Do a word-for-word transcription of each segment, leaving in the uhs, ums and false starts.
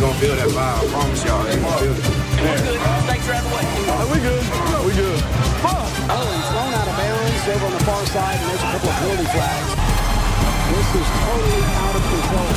gonna feel that vibe. I promise y'all, they gonna feel it. Thanks for having way. Are we good? No, we good. Fuck! Oh, he's thrown out of bounds over on the far side, and there's a couple of penalty flags. This is totally out of control.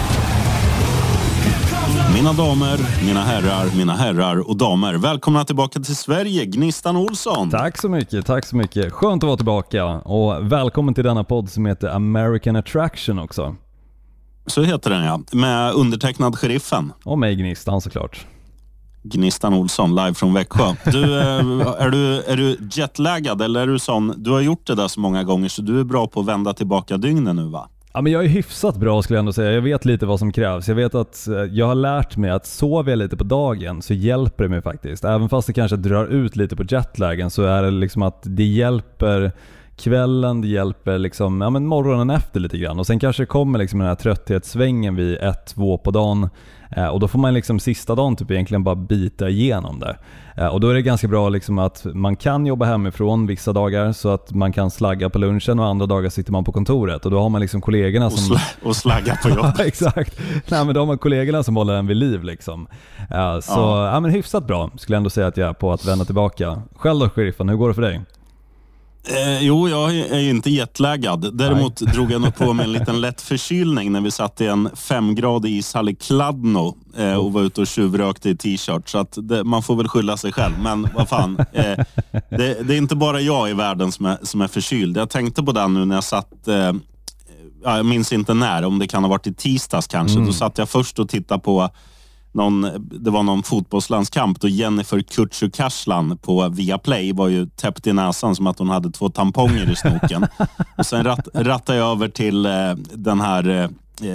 Mina damer, mina herrar, mina herrar och damer. Välkomna tillbaka till Sverige, Gnistan Olsson. Tack så mycket, tack så mycket. Skönt att vara tillbaka. Och välkommen till denna podd som heter American Attraction också. Så heter den, ja. Med undertecknad sheriffen. Och mig Gnistan såklart. Gnistan Olsson, live från Växjö. Du, är, du, är du jetlaggad eller är du sån? Du har gjort det där så många gånger så du är bra på att vända tillbaka dygnen nu, va? Ja, men jag är hyfsat bra skulle jag ändå säga. Jag vet lite vad som krävs. Jag vet att jag har lärt mig att sover jag lite på dagen så hjälper det mig faktiskt. Även fast det kanske drar ut lite på jetlagen så är det liksom att det hjälper kvällen, det hjälper liksom, ja, men morgonen efter lite grann. Och sen kanske det kommer liksom den här trötthetssvängen vid ett, två på dagen. Eh, och då får man liksom sista dagen typ egentligen bara bita igenom det. Eh, och då är det ganska bra liksom att man kan jobba hemifrån vissa dagar så att man kan slagga på lunchen och andra dagar sitter man på kontoret. Och då har man liksom kollegorna som... Och, sl- och slagga på jobbet. Ja, exakt. Nej, men då har man kollegorna som håller en vid liv liksom. Eh, så ja. Ja, men hyfsat bra skulle jag ändå säga att jag är på att vända tillbaka. Själv då, sheriffen, hur går det för dig? Eh, jo, jag är ju inte jetlaggad. Däremot Nej. drog jag nog på med en liten lätt förkylning när vi satt i en femgradig ishall i Kladno eh, och var ute och tjuvrökte i t-shirt. Så att det, man får väl skylla sig själv. Men vad fan, eh, det, det är inte bara jag i världen som är, som är förkyld. Jag tänkte på det nu när jag satt, eh, ja, jag minns inte när, om det kan ha varit i tisdags kanske. Mm. Då satt jag först och tittade på Någon, det var någon fotbollslandskamp då Jennifer Kutsu-Karslan på Viaplay var ju täppt i näsan som att hon hade två tamponger i snoken. Och sen ratt, rattade jag över till eh, den här, eh,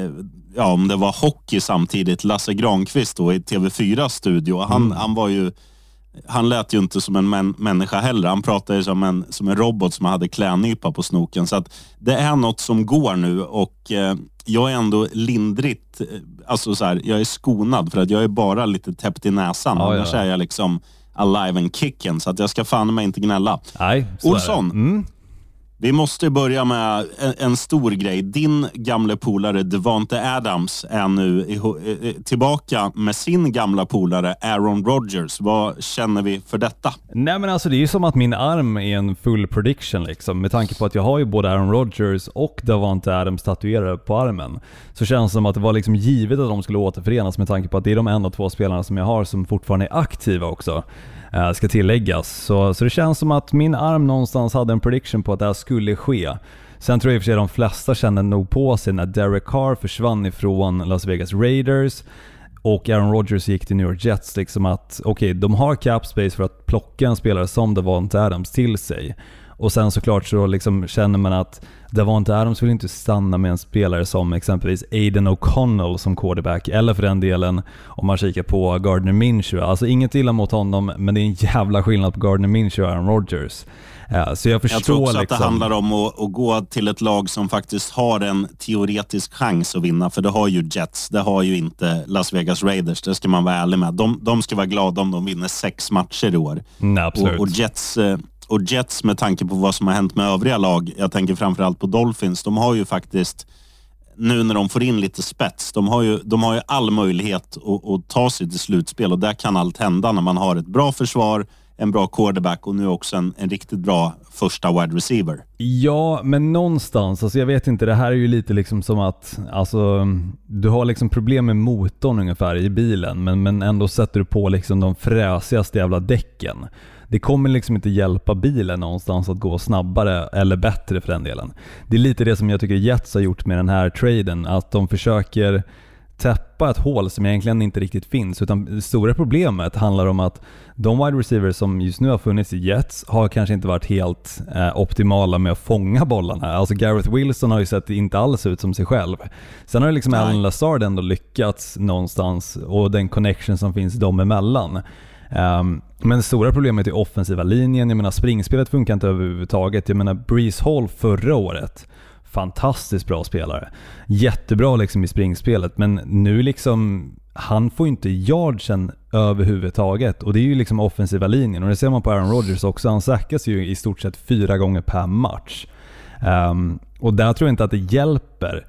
ja om det var hockey samtidigt, Lasse Granqvist då i T V fyra-studio. Han, mm. han var ju, han lät ju inte som en män, människa heller. Han pratade ju som en, som en robot som hade klänypa på snoken. Så att det är något som går nu och eh, jag är ändå lindrigt, alltså så här, jag är skonad för att jag är bara lite täppt i näsan. Ja, annars ja. är jag liksom alive and kicking så att jag ska fan mig inte gnälla. Nej, Olsson, mm. vi måste börja med en, en stor grej. Din gamla polare Devonte Adams är nu i, i, tillbaka med sin gamla polare Aaron Rodgers. Vad känner vi för detta? Nej, men alltså det är ju som att min arm är en full prediction liksom. Med tanke på att jag har ju både Aaron Rodgers och Devonte Adams tatuerade på armen. Så känns det som att det var liksom givet att de skulle återförenas med tanke på att det är de enda två spelarna som jag har som fortfarande är aktiva också. Ska tilläggas. Så, så det känns som att min arm någonstans hade en prediction på att det här skulle ske. Sen tror jag i och för sig de flesta kände nog på sig när Derek Carr försvann ifrån Las Vegas Raiders och Aaron Rodgers gick till New York Jets liksom att okej, okay, de har cap space för att plocka en spelare som Devonte Adams till sig. Och sen såklart så liksom känner man att Devonte Adams vill inte stanna med en spelare som exempelvis Aiden O'Connell som quarterback, eller för den delen om man kikar på Gardner Minshew. Alltså inget illa mot honom, men det är en jävla skillnad på Gardner Minshew och Aaron Rodgers. Ja, så jag förstår jag tror också liksom... att det handlar om att, att gå till ett lag som faktiskt har en teoretisk chans att vinna, för det har ju Jets, det har ju inte Las Vegas Raiders, det ska man vara ärlig med. De, de ska vara glada om de vinner sex matcher i år. Mm, absolut. Och, och Jets... Och Jets, med tanke på vad som har hänt med övriga lag, jag tänker framförallt på Dolphins, de har ju faktiskt, nu när de får in lite spets, de har ju, de har ju all möjlighet att, att ta sig till slutspel, och där kan allt hända när man har ett bra försvar, en bra quarterback och nu också en, en riktigt bra första wide receiver. Ja, men någonstans, alltså jag vet inte, det här är ju lite liksom som att alltså, du har liksom problem med motorn ungefär i bilen, men, men ändå sätter du på liksom de fräsigaste jävla däcken. Det kommer liksom inte hjälpa bilen någonstans att gå snabbare eller bättre för den delen. Det är lite det som jag tycker Jets har gjort med den här traden, att de försöker täppa ett hål som egentligen inte riktigt finns, utan det stora problemet handlar om att de wide receivers som just nu har funnits i Jets har kanske inte varit helt eh, optimala med att fånga bollarna. Alltså Garrett Wilson har ju sett inte alls ut som sig själv. Sen har ju liksom Alan Lazard ändå lyckats någonstans, och den connection som finns dem emellan. Um, men det stora problemet är offensiva linjen. Jag menar, springspelet funkar inte överhuvudtaget. Jag menar, Breece Hall förra året, fantastiskt bra spelare, jättebra liksom i springspelet, men nu liksom han får inte yardsen överhuvudtaget, och det är ju liksom offensiva linjen, och det ser man på Aaron Rodgers också. Han sackas ju i stort sett fyra gånger per match, um, och där tror jag inte att det hjälper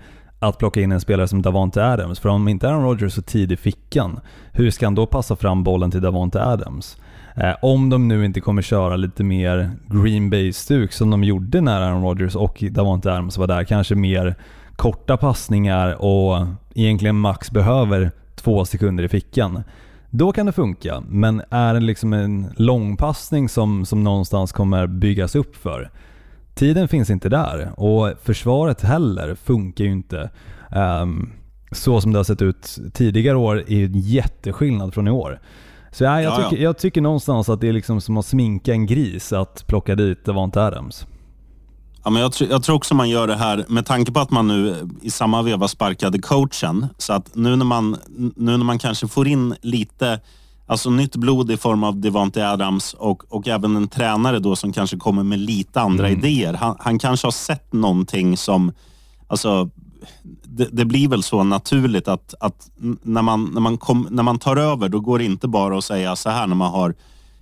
att plocka in en spelare som Davante Adams. För om inte Aaron Rodgers så tid i fickan, hur ska han då passa fram bollen till Davante Adams? Eh, om de nu inte kommer köra lite mer Green Bay-stuk som de gjorde när Aaron Rodgers och Davante Adams var där. Kanske mer korta passningar och egentligen max behöver två sekunder i fickan. Då kan det funka. Men är det liksom en långpassning som, som någonstans kommer byggas upp för? Tiden finns inte där. Och försvaret heller funkar ju inte. Um, så som det har sett ut tidigare år är ju en jätteskillnad från i år. Så ja, jag, tycker, jag tycker någonstans att det är liksom som att sminka en gris att plocka dit Davante Adams. Ja, men jag, tr- jag tror också man gör det här med tanke på att man nu i samma veva sparkade coachen. Så att nu när man, nu när man kanske får in lite alltså nytt blod i form av Davante Adams och, och även en tränare då som kanske kommer med lite andra mm. idéer. Han, han kanske har sett någonting som alltså det, det blir väl så naturligt att, att när, man, när, man kom, när man tar över då går det inte bara att säga så här när man har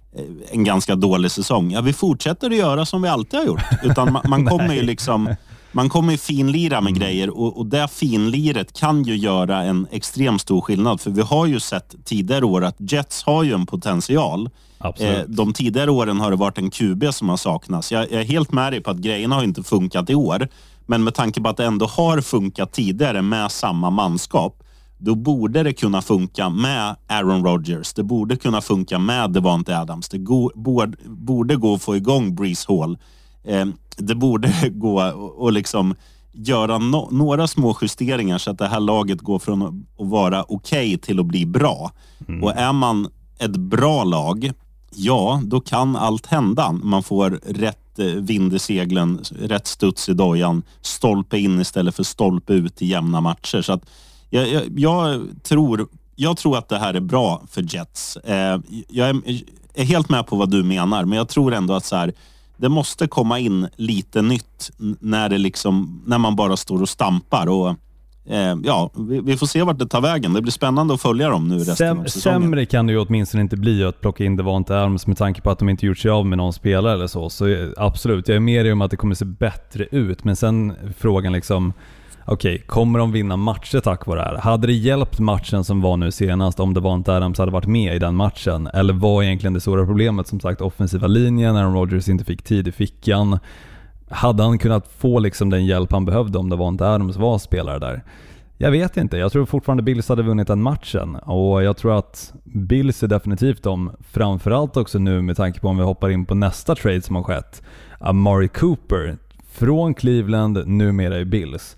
en ganska dålig säsong. Ja, vi fortsätter att göra som vi alltid har gjort. Utan man, man kommer ju liksom man kommer ju finlira med mm. grejer och, och det finliret kan ju göra en extremt stor skillnad. För vi har ju sett tidigare år att Jets har ju en potential. Absolut. Eh, de tidigare åren har det varit en Q B som har saknats. Jag, jag är helt med dig på att grejerna har inte funkat i år. Men med tanke på att det ändå har funkat tidigare med samma manskap, då borde det kunna funka med Aaron Rodgers. Det borde kunna funka med Davante Adams. Det go, borde, borde gå att få igång Breece Hall. Eh, det borde gå och liksom göra no, några små justeringar så att det här laget går från att vara okej okay till att bli bra. Mm. Och är man ett bra lag, ja, då kan allt hända. Man får rätt vind i seglen, rätt studs i dojan, stolpe in istället för stolpe ut i jämna matcher. Så att Jag, jag, jag, tror, jag tror att det här är bra för Jets. Eh, jag är, är helt med på vad du menar, men jag tror ändå att så här, det måste komma in lite nytt när, det liksom, när man bara står och stampar. Och, eh, ja, vi, vi får se vart det tar vägen. Det blir spännande att följa dem nu resten Säm, av säsongen. Sämre kan det ju åtminstone inte bli att plocka in Davante Adams med tanke på att de inte gjort sig av med någon spelare eller så. Så absolut, jag är mer om att det kommer se bättre ut. Men sen frågan liksom... Okej, okay, kommer de vinna matcher tack vare det här? Hade det hjälpt matchen som var nu senast om Davante Adams hade varit med i den matchen? Eller var egentligen det stora problemet som sagt offensiva linjen när Rodgers inte fick tid i fickan? Hade han kunnat få liksom den hjälp han behövde om Davante Adams var spelare där? Jag vet inte, jag tror fortfarande Bills hade vunnit den matchen. Och jag tror att Bills är definitivt om, framförallt också nu med tanke på om vi hoppar in på nästa trade som har skett. Amari Cooper från Cleveland, numera i Bills.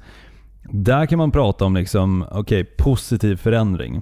Där kan man prata om liksom, okay, positiv förändring.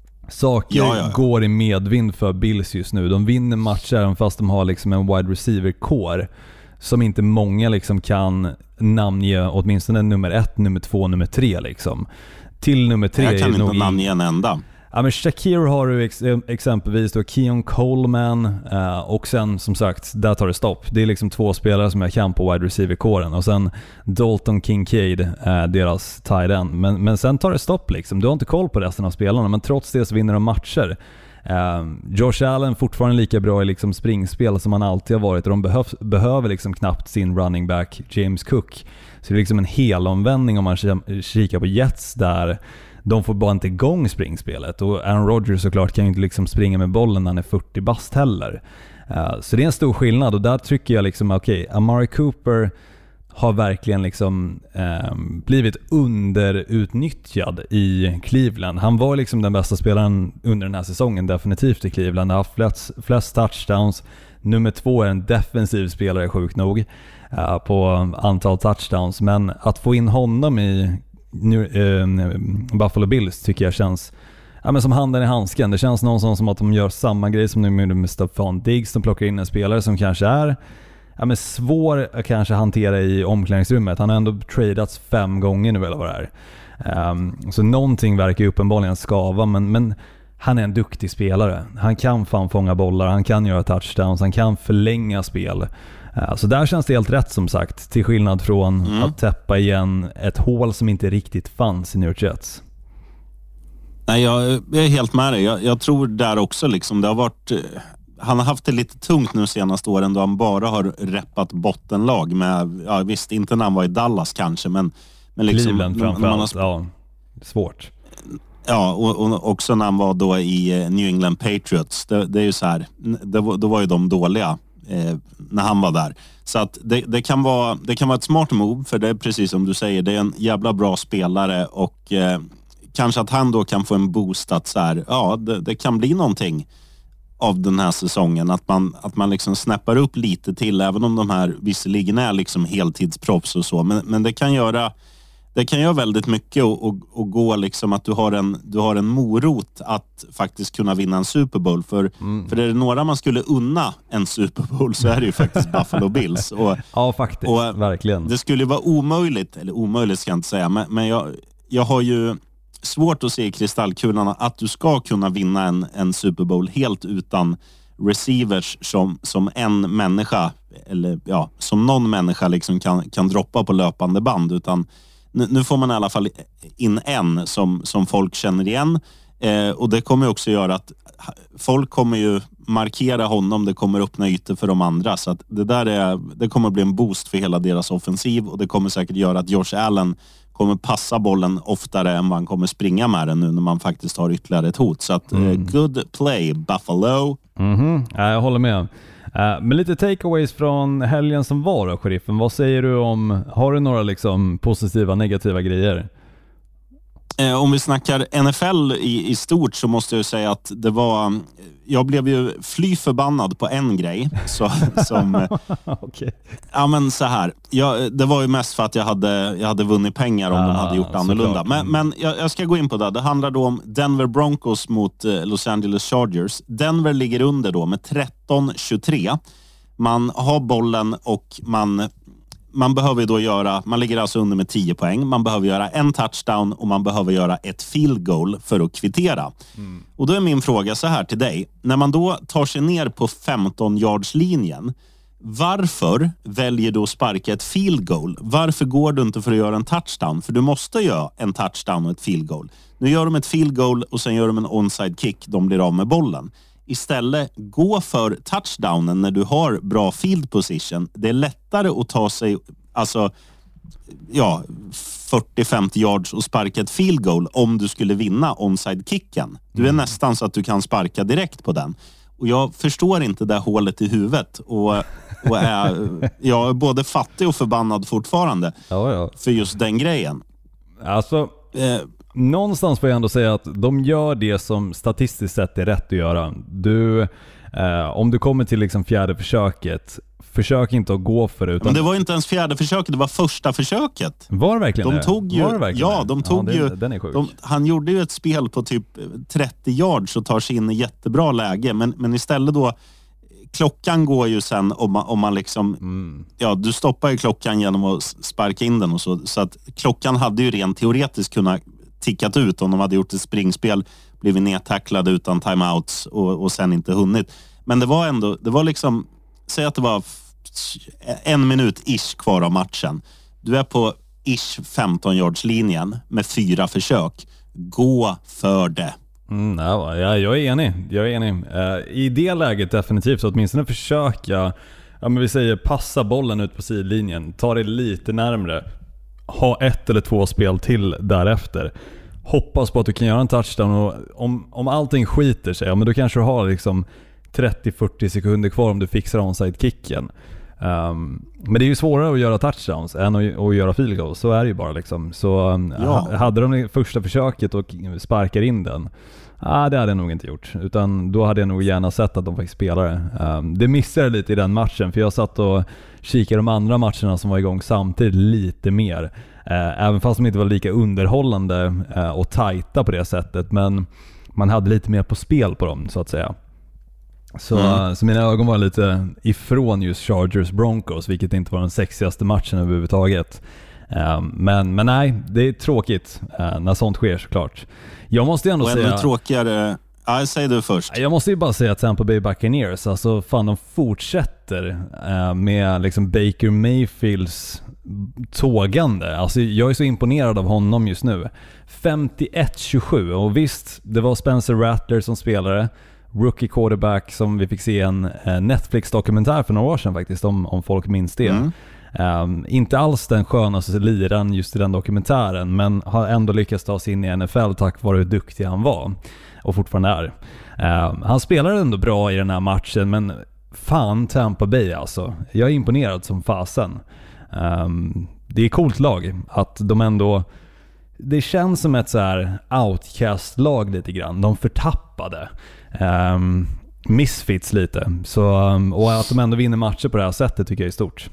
Saker ja, ja. går i medvind för Bills just nu. De vinner matcher även fast de har liksom en wide receiver-core som inte många liksom kan namnge, åtminstone nummer ett, nummer två, nummer tre liksom. Till nummer tre jag kan är inte nog namnge en enda. Ja, men Shakir har du ex- exempelvis då Keon Coleman uh, och sen som sagt, där tar det stopp. Det är liksom två spelare som jag kan på wide receiver-kåren och sen Dalton Kincaid, uh, deras tight end. Men, men sen tar det stopp liksom. Du har inte koll på resten av spelarna, men trots det så vinner de matcher. Uh, Josh Allen fortfarande lika bra i liksom springspel som han alltid har varit och de behöv, behöver liksom knappt sin running back James Cook. Så det är liksom en hel omvändning om man kikar på Jets där de får bara inte igång springspelet. Och Aaron Rodgers såklart kan ju inte liksom springa med bollen när han är fyrtio bast heller. Uh, så det är en stor skillnad. Och där tycker jag liksom, okej, okay, Amari Cooper har verkligen liksom eh, blivit underutnyttjad i Cleveland. Han var liksom den bästa spelaren under den här säsongen, definitivt i Cleveland. Han har haft flest, flest touchdowns. Nummer två är en defensiv spelare, sjukt nog, uh, på antal touchdowns. Men att få in honom i New, uh, Buffalo Bills tycker jag känns ja, men som handen i handsken. Det känns någonstans som att de gör samma grej som de gjorde med Stefan Diggs. De plockar in en spelare som kanske är ja, men svår att kanske hantera i omklädningsrummet. Han har ändå tradats fem gånger nu eller vad det är. Um, så någonting verkar ju uppenbarligen skava, men, men han är en duktig spelare. Han kan fan fånga bollar, han kan göra touchdowns, han kan förlänga spel. Uh, så där känns det helt rätt som sagt, till skillnad från mm. att täppa igen ett hål som inte riktigt fanns i New York Jets. Nej, jag, jag är helt med dig. Jag, jag tror där också liksom, det har varit... Han har haft det lite tungt nu senaste åren då han bara har reppat bottenlag med, ja visst, inte när han var i Dallas kanske, men, Men liksom, Cleveland framförallt, har... ja, svårt. Ja, och, och också när han var då i New England Patriots. Det, det är ju så här, det, då var ju de dåliga eh, när han var där. Så att det, det, kan vara, det kan vara ett smart move, för det är precis som du säger, det är en jävla bra spelare och eh, kanske att han då kan få en boost att så här, ja, det, det kan bli någonting av den här säsongen, att man, att man liksom snäppar upp lite till, även om de här visserligen är liksom heltidsproffs och så, men, men det kan göra det kan göra väldigt mycket och, och, och gå liksom att du har en du har en morot att faktiskt kunna vinna en Super Bowl, för, mm. för är det några man skulle unna en Super Bowl så är det ju faktiskt Buffalo Bills. Och, ja, faktiskt, och verkligen. Det skulle vara omöjligt, eller omöjligt ska jag inte säga, men, men jag, jag har ju svårt att se i kristallkulan att du ska kunna vinna en, en Super Bowl helt utan receivers som, som en människa, eller ja, som någon människa liksom kan, kan droppa på löpande band, utan nu, nu får man i alla fall in en som, som folk känner igen, eh, och det kommer också göra att folk kommer ju markera honom, det kommer öppna ytor för de andra, så att det där är, det kommer bli en boost för hela deras offensiv, och det kommer säkert göra att Josh Allen kommer passa bollen oftare än man kommer springa med den nu när man faktiskt har ytterligare ett hot. Så att, mm. uh, good play, Buffalo. Mm-hmm. Ja, jag håller med. Uh, men lite takeaways från helgen som var då, sheriffen. Vad säger du om, har du några liksom positiva, negativa grejer? Eh, om vi snackar N F L i, i stort så måste jag säga att det var... Jag blev ju fly förbannad på en grej. Så, som, okay. Ja, men så här. Jag, det var ju mest för att jag hade, jag hade vunnit pengar om ah, de hade gjort annorlunda. Men, men jag, jag ska gå in på det. Det handlar då om Denver Broncos mot eh, Los Angeles Chargers. Denver ligger under då med tretton tjugotre. Man har bollen och man... Man behöver då göra, man ligger alltså under med tio poäng. Man behöver göra en touchdown och man behöver göra ett field goal för att kvittera. Mm. Och då är min fråga så här till dig. När man då tar sig ner på femton yards linjen, varför väljer du att sparka ett field goal? Varför går du inte för att göra en touchdown? För du måste göra en touchdown och ett field goal. Nu gör de ett field goal och sen gör de en onside kick. De blir av med bollen. Istället gå för touchdownen när du har bra field position. Det är lättare att ta sig alltså ja, fyrtio till femtio yards och sparka ett field goal om du skulle vinna onside kicken. Du är mm. nästan så att du kan sparka direkt på den. Och jag förstår inte det hålet i huvudet och, och är, jag är både fattig och förbannad fortfarande ja, ja. för just den grejen. Alltså... Eh. Någonstans får jag ändå säga att de gör det som statistiskt sett är rätt att göra. Du, eh, om du kommer till liksom fjärde försöket, försök inte att gå för det. Utan... Men det var inte ens fjärde försöket, det var första försöket. Var det verkligen de det? Tog ju, var det verkligen ja, de tog ja, ju... Den är sjuk. De, han gjorde ju ett spel på typ trettio yards och tar sig in i jättebra läge. Men, men istället då... Klockan går ju sen om man, om man liksom... Mm. Ja, du stoppar ju klockan genom att sparka in den och så. Så att klockan hade ju rent teoretiskt kunnat tickat ut om de hade gjort ett springspel, blivit nedtacklade utan timeouts och, och sen inte hunnit. Men det var ändå, det var liksom, säg att det var en minut ish kvar av matchen. Du är på ish femton yards linjen med fyra försök. Gå för det. Mm, ja, jag är enig. Jag är enig. Uh, I det läget definitivt så åtminstone försöka, ja, men vi säger passa bollen ut på sidlinjen, ta det lite närmre. Ha ett eller två spel till därefter. Hoppas på att du kan göra en touchdown och om, om allting skiter sig, ja, men då kanske du har liksom trettio till fyrtio sekunder kvar om du fixar onside-kicken. Um, men det är ju svårare att göra touchdowns än att, att göra field goals. Så är det ju bara liksom. Så um, ja. Hade de det första försöket och sparkar in den, ah, det hade jag nog inte gjort. Utan då hade jag nog gärna sett att de fick spela det. Um, det missade lite i den matchen, för jag satt och kikade de andra matcherna som var igång samtidigt lite mer. Uh, även fast de inte var lika underhållande uh, och tajta på det sättet. Men man hade lite mer på spel på dem, så att säga. Så, mm. så mina ögon var lite ifrån just Chargers Broncos, vilket inte var den sexigaste matchen överhuvudtaget. Um, men, men nej, det är tråkigt uh, när sånt sker, såklart. Jag måste ändå och säga... ännu tråkigare... Ja, säg du först. Jag måste ju bara säga att Tampa Bay Buccaneers, alltså fan, de fortsätter uh, med liksom Baker Mayfields tågande. Alltså jag är så imponerad av honom just nu. femtioett tjugosju, och visst, det var Spencer Rattler som spelare, rookie quarterback, som vi fick se en uh, Netflix-dokumentär för några år sedan faktiskt, om, om folk minns det. Mm. Um, inte alls den skönaste liran just i den dokumentären, men har ändå lyckats ta sig in i N F L tack vare hur duktig han var och fortfarande är. Um, han spelar ändå bra i den här matchen, men fan Tampa Bay alltså. Jag är imponerad som fasen. Um, det är coolt lag att de ändå, det känns som ett så här outcast-lag lite grann. De förtappade. Um, misfits lite. Så, um, och att de ändå vinner matcher på det här sättet tycker jag är stort.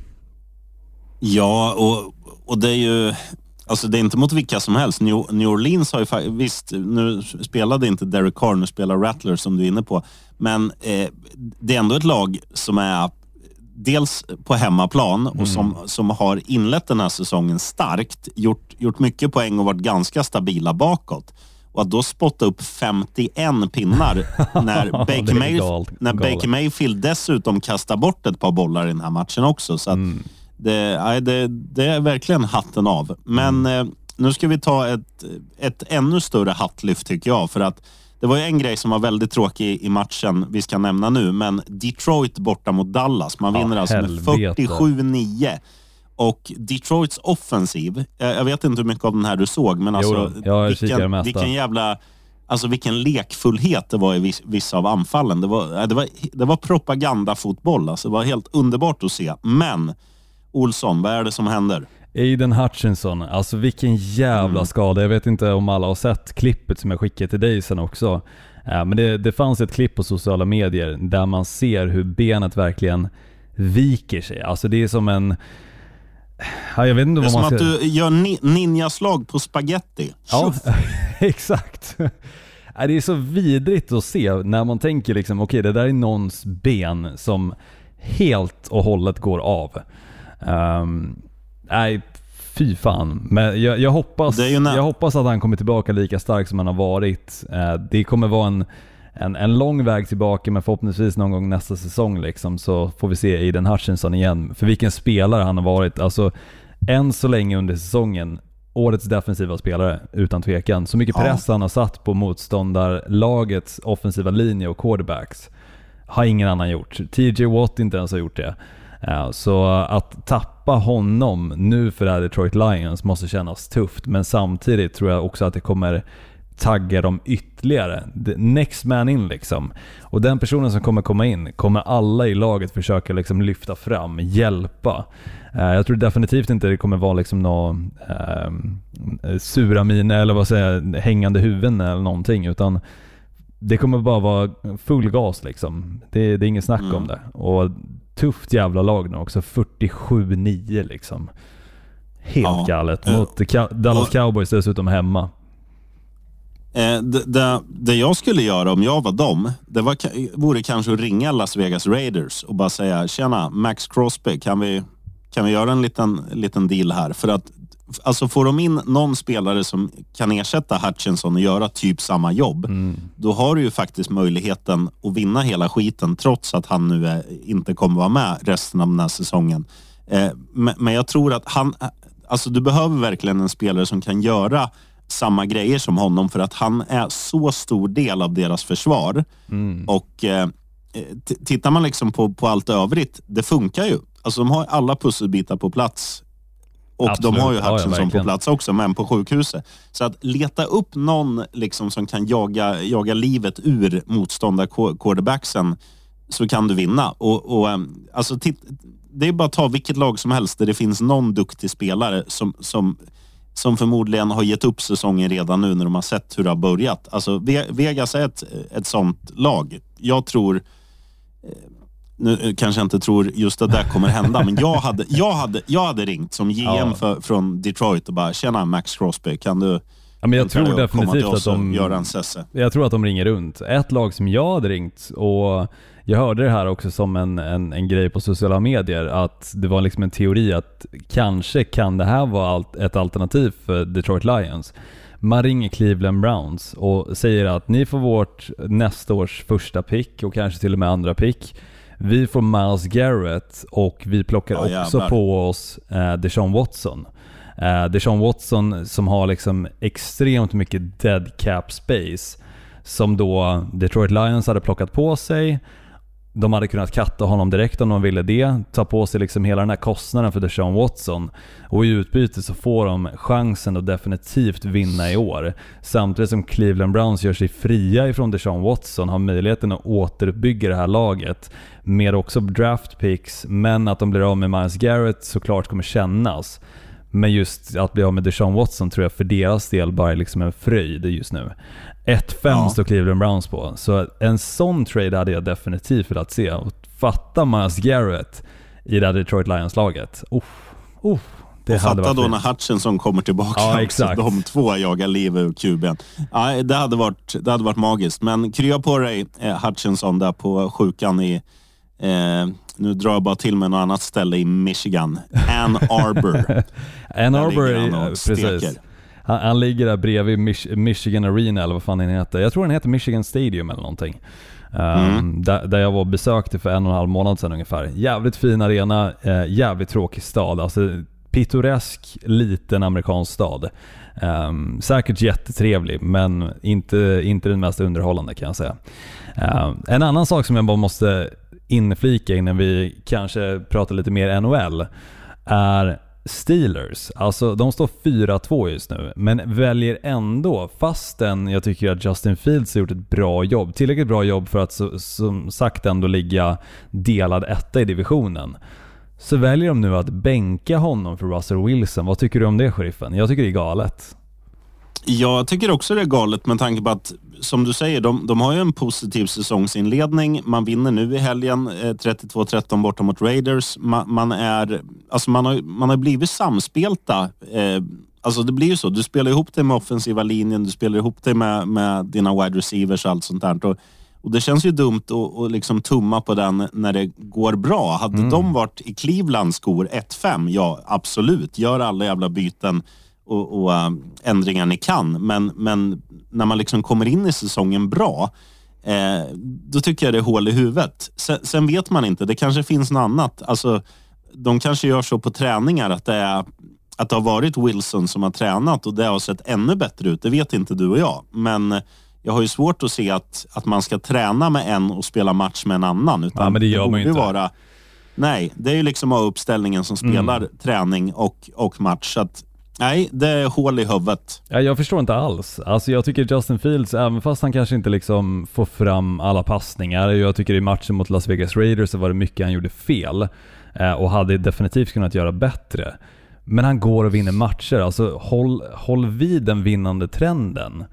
Ja, och, och det är ju... Alltså det är inte mot vilka som helst. New, New Orleans har ju... Visst, nu spelade inte Derek Carr, nu spelar Rattler som du är inne på. Men eh, det är ändå ett lag som är dels på hemmaplan och mm. som, som har inlett den här säsongen starkt. Gjort, gjort mycket poäng och varit ganska stabila bakåt. Och att då spotta upp femtioen pinnar när, Baker, May, gal, när Baker Mayfield dessutom kastar bort ett par bollar i den här matchen också. Så att mm. det, nej, det, det är verkligen hatten av. Men mm. eh, nu ska vi ta ett, ett ännu större hattlyft tycker jag. För att det var ju en grej som var väldigt tråkig i matchen vi ska nämna nu. Men Detroit borta mot Dallas. Man vinner ja, alltså med fyrtiosju nio. Och Detroits offensiv, jag vet inte hur mycket av den här du såg, men alltså jo, vilken, vilken jävla, alltså vilken lekfullhet det var i vissa av anfallen. Det var, det var, det var propagandafotboll, alltså det var helt underbart att se. Men Olsson, vad är det som händer? Aiden Hutchinson, alltså vilken jävla mm. skada. Jag vet inte om alla har sett klippet som jag skickade till dig sen också. Ja, men det, det fanns ett klipp på sociala medier där man ser hur benet verkligen viker sig. Alltså det är som en... Ja, jag vet inte det är vad man som ska... att du gör ni- ninjaslag på spaghetti. Ja, exakt. Det är så vidrigt att se när man tänker liksom, okej, okay, det där är någons ben som helt och hållet går av. Um, nej, fy fan. Men jag, jag, hoppas, när... jag hoppas att han kommer tillbaka lika stark som han har varit. Uh, det kommer vara en En, en lång väg tillbaka, men förhoppningsvis någon gång nästa säsong liksom, så får vi se Aiden Hutchinson igen. För vilken spelare han har varit. Alltså, än så länge under säsongen, årets defensiva spelare utan tvekan. Så mycket press ja. han har satt på motståndarlagets offensiva linje och quarterbacks har ingen annan gjort. T J Watt inte ens har gjort det. Ja, så att tappa honom nu för det här Detroit Lions måste kännas tufft. Men samtidigt tror jag också att det kommer tagga dem ytterligare. The next man in liksom. Och den personen som kommer komma in kommer alla i laget försöka liksom lyfta fram, hjälpa. Uh, jag tror definitivt inte det kommer vara liksom någon uh, sura miner eller vad säger jag, hängande huvuden eller någonting, utan det kommer bara vara full gas liksom. Det, det är inget snack mm. om det. Och tufft jävla lag nu också, fyrtiosju nio liksom. Helt ja. galet mot uh, Dallas Cowboys dessutom hemma. Eh, det, det, det jag skulle göra om jag var dem, det var, vore kanske att ringa Las Vegas Raiders och bara säga, tjena Max Crosby, kan vi, kan vi göra en liten, liten deal här? För att alltså får de in någon spelare som kan ersätta Hutchinson och göra typ samma jobb, mm. då har du ju faktiskt möjligheten att vinna hela skiten trots att han nu är, inte kommer vara med resten av den här säsongen. Eh, men, men jag tror att han, alltså du behöver verkligen en spelare som kan göra samma grejer som honom, för att han är så stor del av deras försvar. Mm. Och eh, t- tittar man liksom på, på allt övrigt, det funkar ju. Alltså de har alla pusselbitar på plats. Och absolut. De har ju Hutchinson ja, på plats också, men på sjukhuset. Så att leta upp någon liksom som kan jaga, jaga livet ur motståndar quarterbacksen, så kan du vinna. Och, och alltså titt, det är bara att ta vilket lag som helst där det finns någon duktig spelare som, som som förmodligen har gett upp säsongen redan nu när de har sett hur det har börjat. Alltså Vegas är ett, ett sånt lag. Jag tror, nu kanske jag inte tror just det där kommer hända, men jag hade, jag hade, jag hade ringt som G M ja. för, från Detroit och bara, tjena Max Crosby, kan du ja, men jag tror definitivt att de gör en sesse? Jag tror att de ringer runt. Ett lag som jag hade ringt, och jag hörde det här också som en, en, en grej på sociala medier, att det var liksom en teori att kanske kan det här vara alt, ett alternativ för Detroit Lions. Man ringer Cleveland Browns och säger att ni får vårt nästa års första pick och kanske till och med andra pick. Vi får Myles Garrett och vi plockar oh, också jävlar. på oss eh, Deshaun Watson. Eh, Deshaun Watson som har liksom extremt mycket dead cap space, som då Detroit Lions hade plockat på sig. de hade kunnat katta honom direkt om de ville det, ta på sig liksom hela den här kostnaden för Deshaun Watson, och i utbyte så får de chansen att definitivt vinna i år, samtidigt som Cleveland Browns gör sig fria ifrån Deshaun Watson, har möjligheten att återuppbygga det här laget med också draft picks, men att de blir av med Myles Garrett såklart kommer kännas. Men just att bli av med Deshaun Watson tror jag för deras del bara är liksom en fröjd just nu. ett fem ja. Står Cleveland Browns på. Så en sån trade hade jag definitivt velat se. Och fatta Myles Garrett i det Detroit Lions-laget. Oh, oh, det och hade fatta varit då fint. när Hutchinson kommer tillbaka. Ja, exakt. De två jagar liv ur kuben. Ja, det, hade varit, det hade varit magiskt. Men krya på dig eh, Hutchinson där på sjukan i... Eh, nu drar jag bara till med något annat ställe i Michigan. Ann Arbor. Ann Arbor, är, precis. Han, han ligger där bredvid Mich- Michigan Arena eller vad fan den heter. Jag tror den heter Michigan Stadium eller någonting. Um, mm. där, där jag var och besökte för en och en halv månad sedan ungefär. Jävligt fin arena, eh, jävligt tråkig stad. Alltså pittoresk, liten amerikansk stad. Um, säkert jättetrevlig, men inte, inte den mest underhållande kan jag säga. Um, en annan sak som jag bara måste inflika innan vi kanske pratar lite mer N H L är Steelers. Alltså de står fyra två just nu, men väljer ändå, fastän jag tycker att Justin Fields har gjort ett bra jobb, tillräckligt bra jobb för att så, som sagt ändå ligga delad etta i divisionen, så väljer de nu att bänka honom för Russell Wilson. Vad tycker du om det, sheriffen? Jag tycker det är galet. Jag tycker också det är galet med tanke på att, som du säger, de, de har ju en positiv säsongsinledning. Man vinner nu i helgen eh, trettiotvå tretton borta mot Raiders. Man, man, är, alltså man, har, man har blivit samspelta. Eh, alltså det blir ju så. Du spelar ihop dig med offensiva linjen, du spelar ihop dig med, med dina wide receivers och allt sånt där. Och, och det känns ju dumt att, att liksom tumma på den när det går bra. Hade mm. de varit i Clevelands skor ett fem, ja absolut. Gör alla jävla byten och, och äh, ändringar ni kan, men, men när man liksom kommer in i säsongen bra, eh, då tycker jag det är hål i huvudet. Sen, sen vet man inte, det kanske finns något annat. Alltså, de kanske gör så på träningar att det, är, att det har varit Wilson som har tränat och det har sett ännu bättre ut, det vet inte du och jag, men jag har ju svårt att se att, att man ska träna med en och spela match med en annan, utan ja, men det gör det man ju inte. Vara, nej, det är ju liksom uppställningen som spelar mm. träning och, och match, så att nej, det är hål i huvudet. Ja, jag förstår inte alls. Alltså jag tycker Justin Fields, även fast han kanske inte liksom får fram alla passningar, jag tycker i matchen mot Las Vegas Raiders så var det mycket han gjorde fel eh, och hade definitivt kunnat göra bättre. Men han går och vinner matcher. Alltså håll, håll vid den vinnande trenden.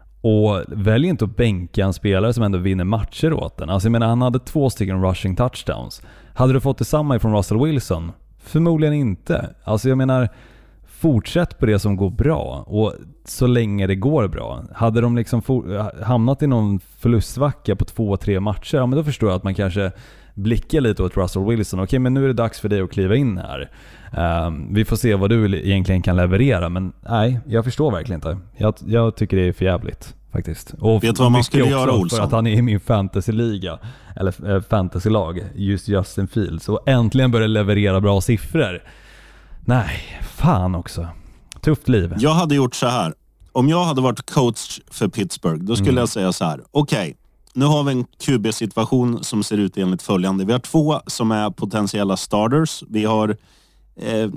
Och välj inte att bänka en spelare som ändå vinner matcher åt den. Alltså jag menar, han hade två stycken rushing touchdowns. Hade du fått detsamma ifrån Russell Wilson? Förmodligen inte. Alltså jag menar, fortsätt på det som går bra, och så länge det går bra. Hade de liksom for- hamnat i någon förlustvacka på två, tre matcher, ja, men då förstår jag att man kanske blickar lite åt Russell Wilson. Okej, men nu är det dags för dig att kliva in här. Um, vi får se vad du egentligen kan leverera, men nej, jag förstår verkligen inte. Jag, jag tycker det är för jävligt faktiskt. Och vet du vad man skulle göra, Olsson? Olsson? För att han är i min fantasyliga, eller äh, fantasylag, just Justin Fields, och äntligen börjar leverera bra siffror. Nej, fan också. Tufft liv. Jag hade gjort så här. Om jag hade varit coach för Pittsburgh, då skulle mm. jag säga så här. Okej, okay, nu har vi en Q B-situation som ser ut enligt följande. Vi har två som är potentiella starters. Vi har, eh,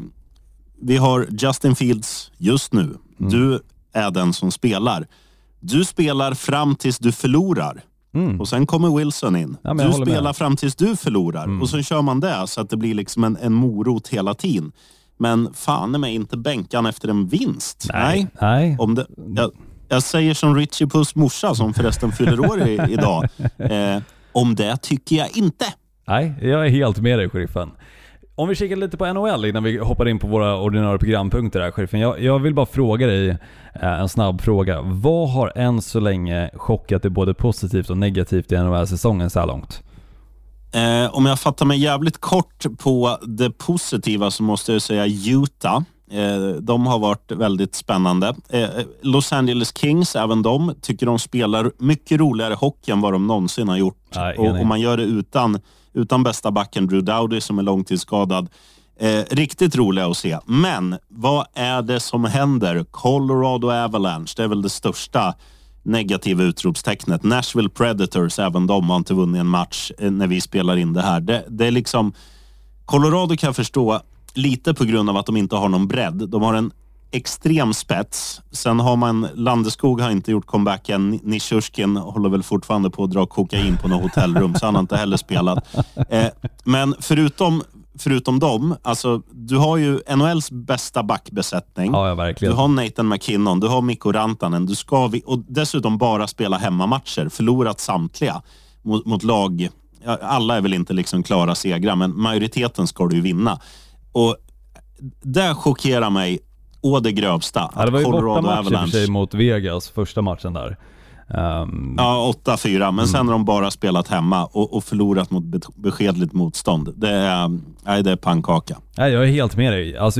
vi har Justin Fields just nu. Mm. Du är den som spelar. Du spelar fram tills du förlorar. Mm. Och sen kommer Wilson in. Ja, du spelar med. fram tills du förlorar. Mm. Och så kör man det så att det blir liksom en, en morot hela tiden. Men fan är mig inte bänkan efter en vinst. Nej. Nej. Om det, jag, jag säger som Richie Puss morsa, som förresten fyller år i, idag. Eh, om det tycker jag inte. Nej, jag är helt med dig, sheriffen. Om vi kikar lite på N H L innan vi hoppar in på våra ordinarie programpunkter här, sheriffen. Jag, jag vill bara fråga dig eh, en snabb fråga. Vad har än så länge chockat dig både positivt och negativt i N H L-säsongen så här långt? Eh, om jag fattar mig jävligt kort på det positiva så måste jag säga Utah. Eh, de har varit väldigt spännande. Eh, Los Angeles Kings, även de, tycker de spelar mycket roligare hockey än vad de någonsin har gjort. Nej, och, och man gör det utan, utan bästa backen Drew Doughty som är långtidsskadad. Eh, riktigt roliga att se. Men vad är det som händer? Colorado Avalanche, det är väl det största negativa utropstecknet. Nashville Predators, även de har inte vunnit en match när vi spelar in det här. Det, det är liksom, Colorado kan jag förstå lite på grund av att de inte har någon bredd. De har en extrem spets. Sen har man, Landeskog har inte gjort comeback än. Nishushkin håller väl fortfarande på att dra kokain på något hotellrum, så han har inte heller spelat. Eh, men förutom Förutom dem, alltså du har ju N H L:s bästa backbesättning. Ja, ja, verkligen. Du har Nathan McKinnon, du har Mikko Rantanen. Du ska vi, och dessutom bara spela hemmamatcher. Förlorat samtliga mot, mot lag. Ja, alla är väl inte liksom klara segrar, men majoriteten ska du ju vinna. Och det chockerar mig å det grövsta. Ja, det var ju borta match i och för sig mot Vegas första matchen där. Um... Ja, åtta fyra. Men mm. sen har de bara spelat hemma och, och förlorat mot beskedligt motstånd. Det är, nej, det är pannkaka. Nej, jag är helt med dig. Alltså,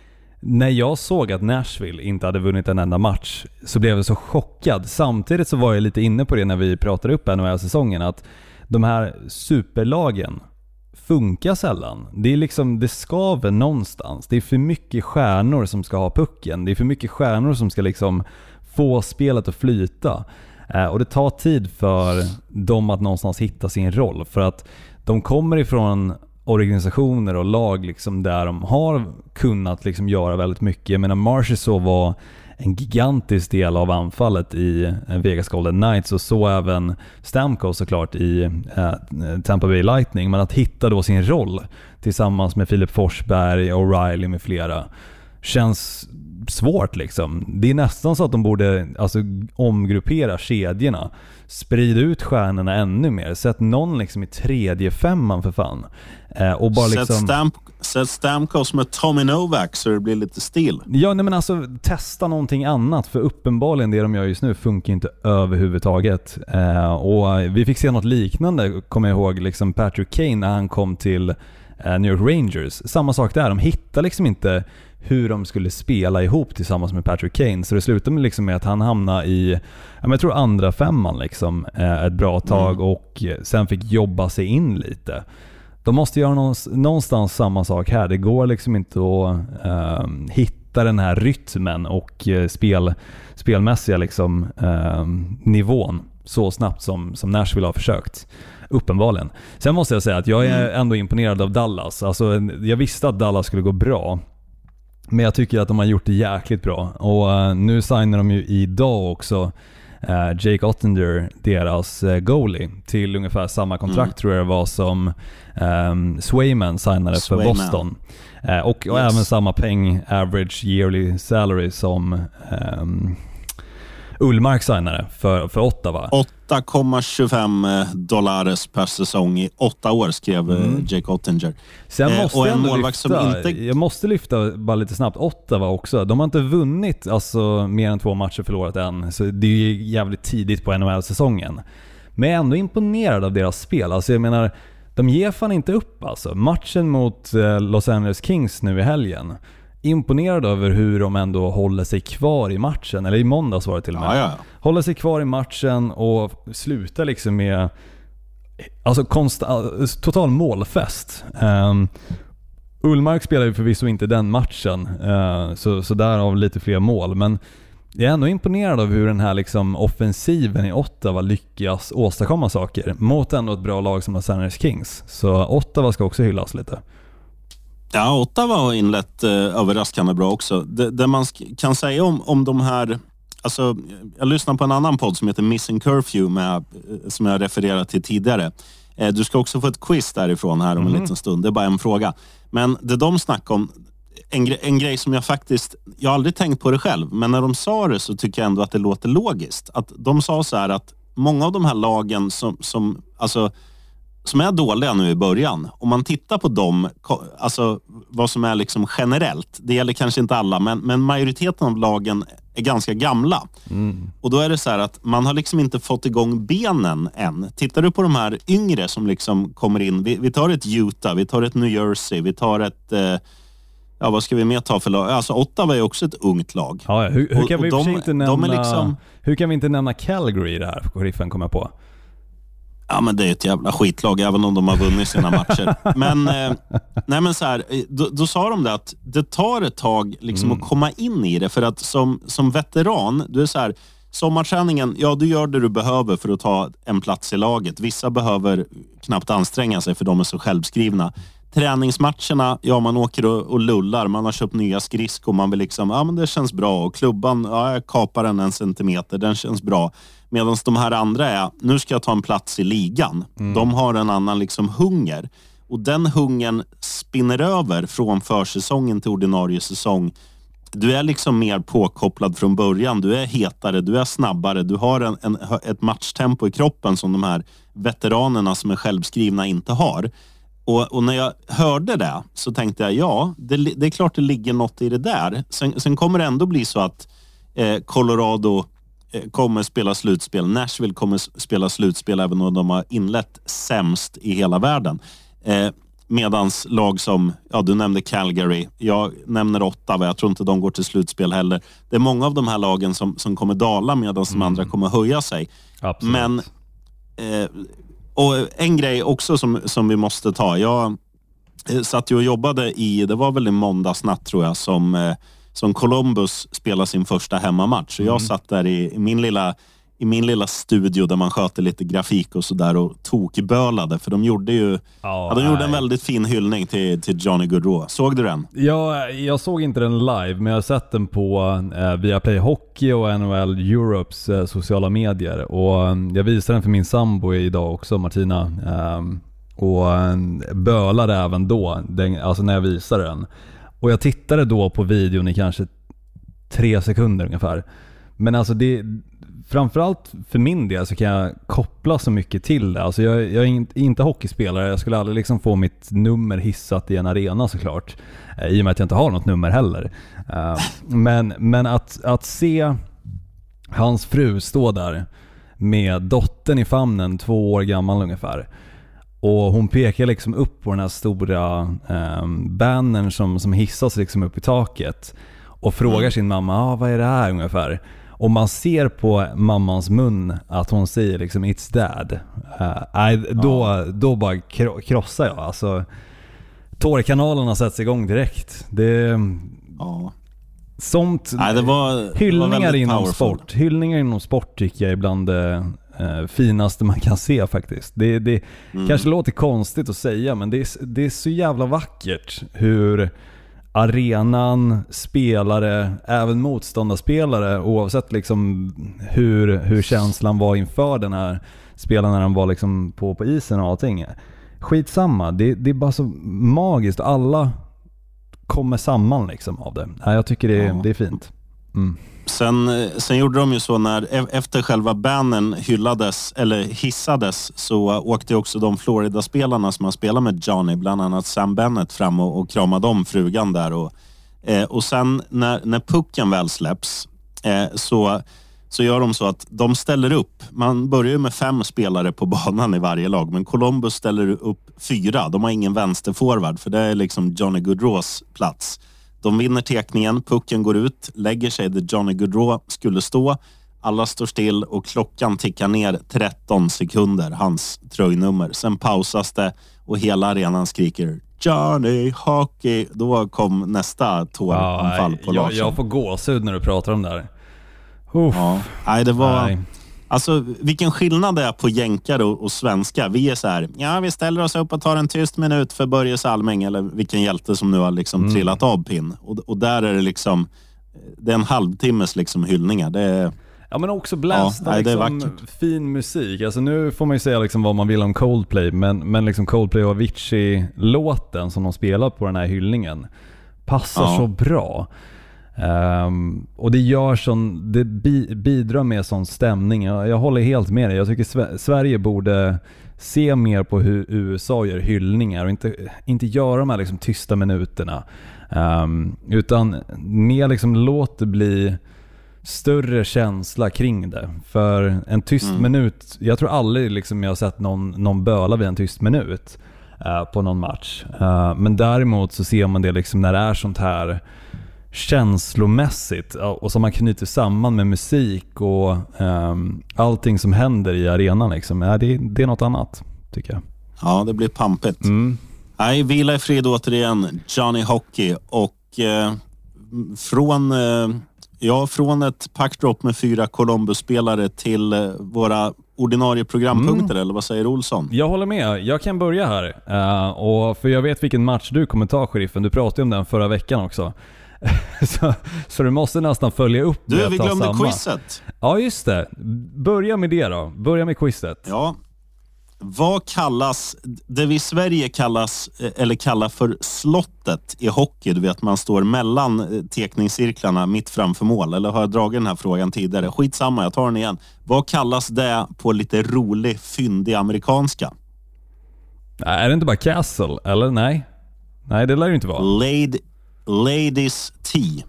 när jag såg att Nashville inte hade vunnit en enda match så blev jag så chockad. Samtidigt så var jag lite inne på det när vi pratade upp N H L-säsongen, att de här superlagen funkar sällan. Det är liksom, det skaver någonstans. Det är för mycket stjärnor som ska ha pucken. Det är för mycket stjärnor som ska liksom få spelet att flyta. Eh, och det tar tid för dem att någonstans hitta sin roll. För att de kommer ifrån organisationer och lag liksom där de har kunnat liksom göra väldigt mycket. Jag menar, Marchessault var en gigantisk del av anfallet i Vegas Golden Knights, och så även Stamkos såklart i eh, Tampa Bay Lightning. Men att hitta då sin roll tillsammans med Filip Forsberg, O'Reilly med flera känns svårt liksom. Det är nästan så att de borde alltså omgruppera kedjorna, sprida ut stjärnorna ännu mer, sätt någon liksom i tredje femman för fan. Eh, och bara liksom... Sätt Stamp, sätt Stamkos med Tommy Novak så det blir lite stil. Ja, nej, men alltså testa någonting annat, för uppenbarligen det de gör just nu funkar inte överhuvudtaget. Eh, och vi fick se något liknande, kommer jag ihåg, liksom Patrick Kane när han kom till eh, New York Rangers. Samma sak där, de hittar liksom inte hur de skulle spela ihop tillsammans med Patrick Kane. Så det slutade med, liksom med att han hamnade i, jag tror andra femman liksom, ett bra tag mm. och sen fick jobba sig in lite. De måste göra någonstans samma sak här. Det går liksom inte att äh, hitta den här rytmen och spel, spelmässiga liksom, äh, nivån så snabbt som, som Nashville har försökt. Uppenbarligen. Sen måste jag säga att jag är ändå imponerad av Dallas. Alltså, jag visste att Dallas skulle gå bra. Men jag tycker att de har gjort det jäkligt bra. Och uh, nu signar de ju idag också uh, Jake Ottinger, deras uh, goalie, till ungefär samma kontrakt mm. tror jag det var som um, Swayman signade Swayman. för Boston. Uh, och, och yes. även samma peng average yearly salary som um, Ullmark signade för, för Ottawa. åtta komma tjugofem dollars per säsong i åtta år, skrev mm. Jake Ottinger. Sen måste eh, och en målvakt som inte... Jag måste lyfta bara lite snabbt Ottawa också. De har inte vunnit alltså mer än två matcher, förlorat än. Så det är ju jävligt tidigt på N H L-säsongen. Men jag är ändå imponerad av deras spel. Alltså jag menar, de ger fan inte upp alltså. Matchen mot Los Angeles Kings nu i helgen. Imponerad över hur de ändå håller sig kvar i matchen. Eller i måndags var det till och med. Ja, ja. Håller sig kvar i matchen och slutar liksom med alltså konst- total målfest. Um, Ullmark spelar ju förvisso inte den matchen. Uh, så, så därav lite fler mål. Men jag är ändå imponerad av hur den här liksom offensiven i Ottawa lyckas åstadkomma saker. Mot ändå ett bra lag som Los Angeles Kings. Så Ottawa ska också hyllas lite. Ja, Ottawa har inlett eh, överraskande bra också. Det, det man sk- kan säga om, om de här... Alltså, jag lyssnar på en annan podd som heter Missing Curfew med, som jag refererat till tidigare. Eh, du ska också få ett quiz därifrån här om mm. en liten stund. Det är bara en fråga. Men det de snackar om... En, gre- en grej som jag faktiskt... Jag har aldrig tänkt på det själv. Men när de sa det så tycker jag ändå att det låter logiskt. Att de sa så här att många av de här lagen som... som alltså... som är dåliga nu i början. Om man tittar på dem, alltså vad som är liksom generellt, det gäller kanske inte alla, men, men majoriteten av lagen är ganska gamla. Mm. Och då är det så här att man har liksom inte fått igång benen än. Tittar du på de här yngre som liksom kommer in, vi, vi tar ett Utah, vi tar ett New Jersey, vi tar ett, eh, ja vad ska vi mer ta för lag? Alltså Ottawa är också ett ungt lag. Ja, hur, hur kan och, vi och de, inte nämna, liksom, hur kan vi inte nämna Calgary där på riffen kommer på? Ja, men det är ett jävla skitlag även om de har vunnit sina matcher. Men, eh, nej men så här, då, då sa de det att det tar ett tag liksom mm. att komma in i det. För att som, som veteran, du är så här, sommarträningen, ja du gör det du behöver för att ta en plats i laget. Vissa behöver knappt anstränga sig för de är så självskrivna. Träningsmatcherna, ja man åker och, och lullar, man har köpt nya skridskor, man vill liksom, ja men det känns bra, och klubban, ja jag kapar den en centimeter, den känns bra. Medan de här andra är, nu ska jag ta en plats i ligan. Mm. De har en annan liksom hunger. Och den hungern spinner över från försäsongen till ordinarie säsong. Du är liksom mer påkopplad från början. Du är hetare, du är snabbare. Du har en, en, ett matchtempo i kroppen som de här veteranerna som är självskrivna inte har. Och, och när jag hörde det så tänkte jag, ja, det, det är klart det ligger något i det där. Sen, sen kommer det ändå bli så att eh, Colorado eh, kommer spela slutspel. Nashville kommer spela slutspel även om de har inlett sämst i hela världen. Eh, medans lag som, ja du nämnde Calgary, jag nämner Ottawa, jag tror inte de går till slutspel heller. Det är många av de här lagen som, som kommer dala medan de mm. andra kommer höja sig. Absolut. Men eh, och en grej också som, som vi måste ta, jag eh, satt ju och jobbade i, det var väl i måndagsnatt tror jag, som, eh, som Columbus spelade sin första hemmamatch. Så mm. jag satt där i, i min lilla i min lilla studio där man sköter lite grafik och sådär och tokbölade, för de gjorde ju oh, ja, de gjorde en väldigt fin hyllning till, till Johnny Gaudreau. Såg du den? Ja, jag såg inte den live, men jag har sett den på eh, Viaplay Hockey och N H L Europes eh, sociala medier, och eh, jag visade den för min sambo idag också, Martina, eh, och eh, bölade även då, den, alltså när jag visade den. Och jag tittade då på videon i kanske tre sekunder ungefär. Men alltså det, framförallt för min del så kan jag koppla så mycket till det. Alltså jag, jag är inte, inte hockeyspelare. Jag skulle aldrig liksom få mitt nummer hissat i en arena såklart. Eh, I och med att jag inte har något nummer heller. Eh, men men att, att se hans fru stå där med dottern i famnen, två år gammal ungefär. Och hon pekar liksom upp på den här stora eh, bannern som, som hissas liksom upp i taket. Och frågar mm. sin mamma, ah, vad är det här ungefär? Och man ser på mammans mun att hon säger liksom it's dad. Uh, då, ja. då bara kro- krossar jag. Alltså, tårkanalerna sätts igång direkt. Det, ja. Sånt, Nej, det var, hyllningar det var inom powerful. sport. Hyllningar inom sport tycker jag är bland det uh, finaste man kan se faktiskt. Det, det mm. kanske låter konstigt att säga, men det är, det är så jävla vackert hur arenan, spelare, även motståndarspelare, oavsett liksom hur, hur känslan var inför den här spelaren när han var liksom på, på isen och allting. Skitsamma, det, det är bara så magiskt. Alla kommer samman liksom av det. Jag tycker det, ja. det är fint. Mm. Sen, sen gjorde de ju så när efter själva bannern hyllades eller hissades, så åkte också de Florida-spelarna som har spelat med Johnny, bland annat Sam Bennett, fram och, och kramade om frugan där. Och, eh, och sen när, när pucken väl släpps eh, så, så gör de så att de ställer upp. Man börjar ju med fem spelare på banan i varje lag, men Columbus ställer upp fyra. De har ingen vänsterforward, för det är liksom Johnny Gaudreaus plats. De vinner tekningen, pucken går ut, lägger sig där Johnny Gaudreau skulle stå. Alla står still och klockan tickar ner tretton sekunder, hans tröjnummer. Sen pausas det och hela arenan skriker Johnny Hockey. Då kom nästa tåranfall på ja, Larsson. Jag får gåshud när du pratar om det där. Ja, nej, det var... Nej. Alltså vilken skillnad det är på jänkare och, och svenska. Vi är så här, ja vi ställer oss upp och tar en tyst minut för Börje Salming, eller vilken hjälte som nu har liksom mm. trillat av pinn. Och, och där är det liksom, det är en halvtimmes liksom hyllningar. Det är, ja, men också blästa ja, liksom fin musik. Alltså nu får man ju säga liksom vad man vill om Coldplay, men, men liksom Coldplay och Avicii-låten som de spelar på den här hyllningen passar ja. så bra. Um, och det gör sån, det bi, bidrar med sån stämning. Jag, jag håller helt med dig. Jag tycker Sve- Sverige borde se mer på hur U S A gör hyllningar och inte, inte göra de här liksom tysta minuterna, um, utan mer liksom låt det bli större känsla kring det. För en tyst mm. minut, jag tror aldrig liksom jag har sett någon, någon böla vid en tyst minut uh, på någon match, uh, men däremot så ser man det liksom när det är sånt här känslomässigt och som man knyter samman med musik och um, allting som händer i arenan liksom. Ja, det, det är något annat tycker jag. Ja, det blir pampigt. Mm. Nej, vila i frid återigen, Johnny Hockey. Och eh, från eh, Ja, från ett packdrop med fyra Columbus-spelare till eh, våra ordinarie programpunkter, mm. eller vad säger Olsson? Jag håller med, jag kan börja här. Uh, och för jag vet vilken match du kommer ta, Sheriffen. Du pratade om den förra veckan också. så, så du måste nästan följa upp med du, att vi ta glömde samma. quizet. Ja, just det. Börja med det då. Börja med quizet. Ja. Vad kallas det vi i Sverige kallas eller kallar för slottet i hockey? Du vet, man står mellan tekningscirklarna mitt framför mål. Eller har jag dragit den här frågan tidigare? Skitsamma, jag tar den igen. Vad kallas det på lite rolig, fyndig amerikanska? Är det inte bara castle? Eller nej? Nej, det lär ju inte vara. Lady, ladies tea.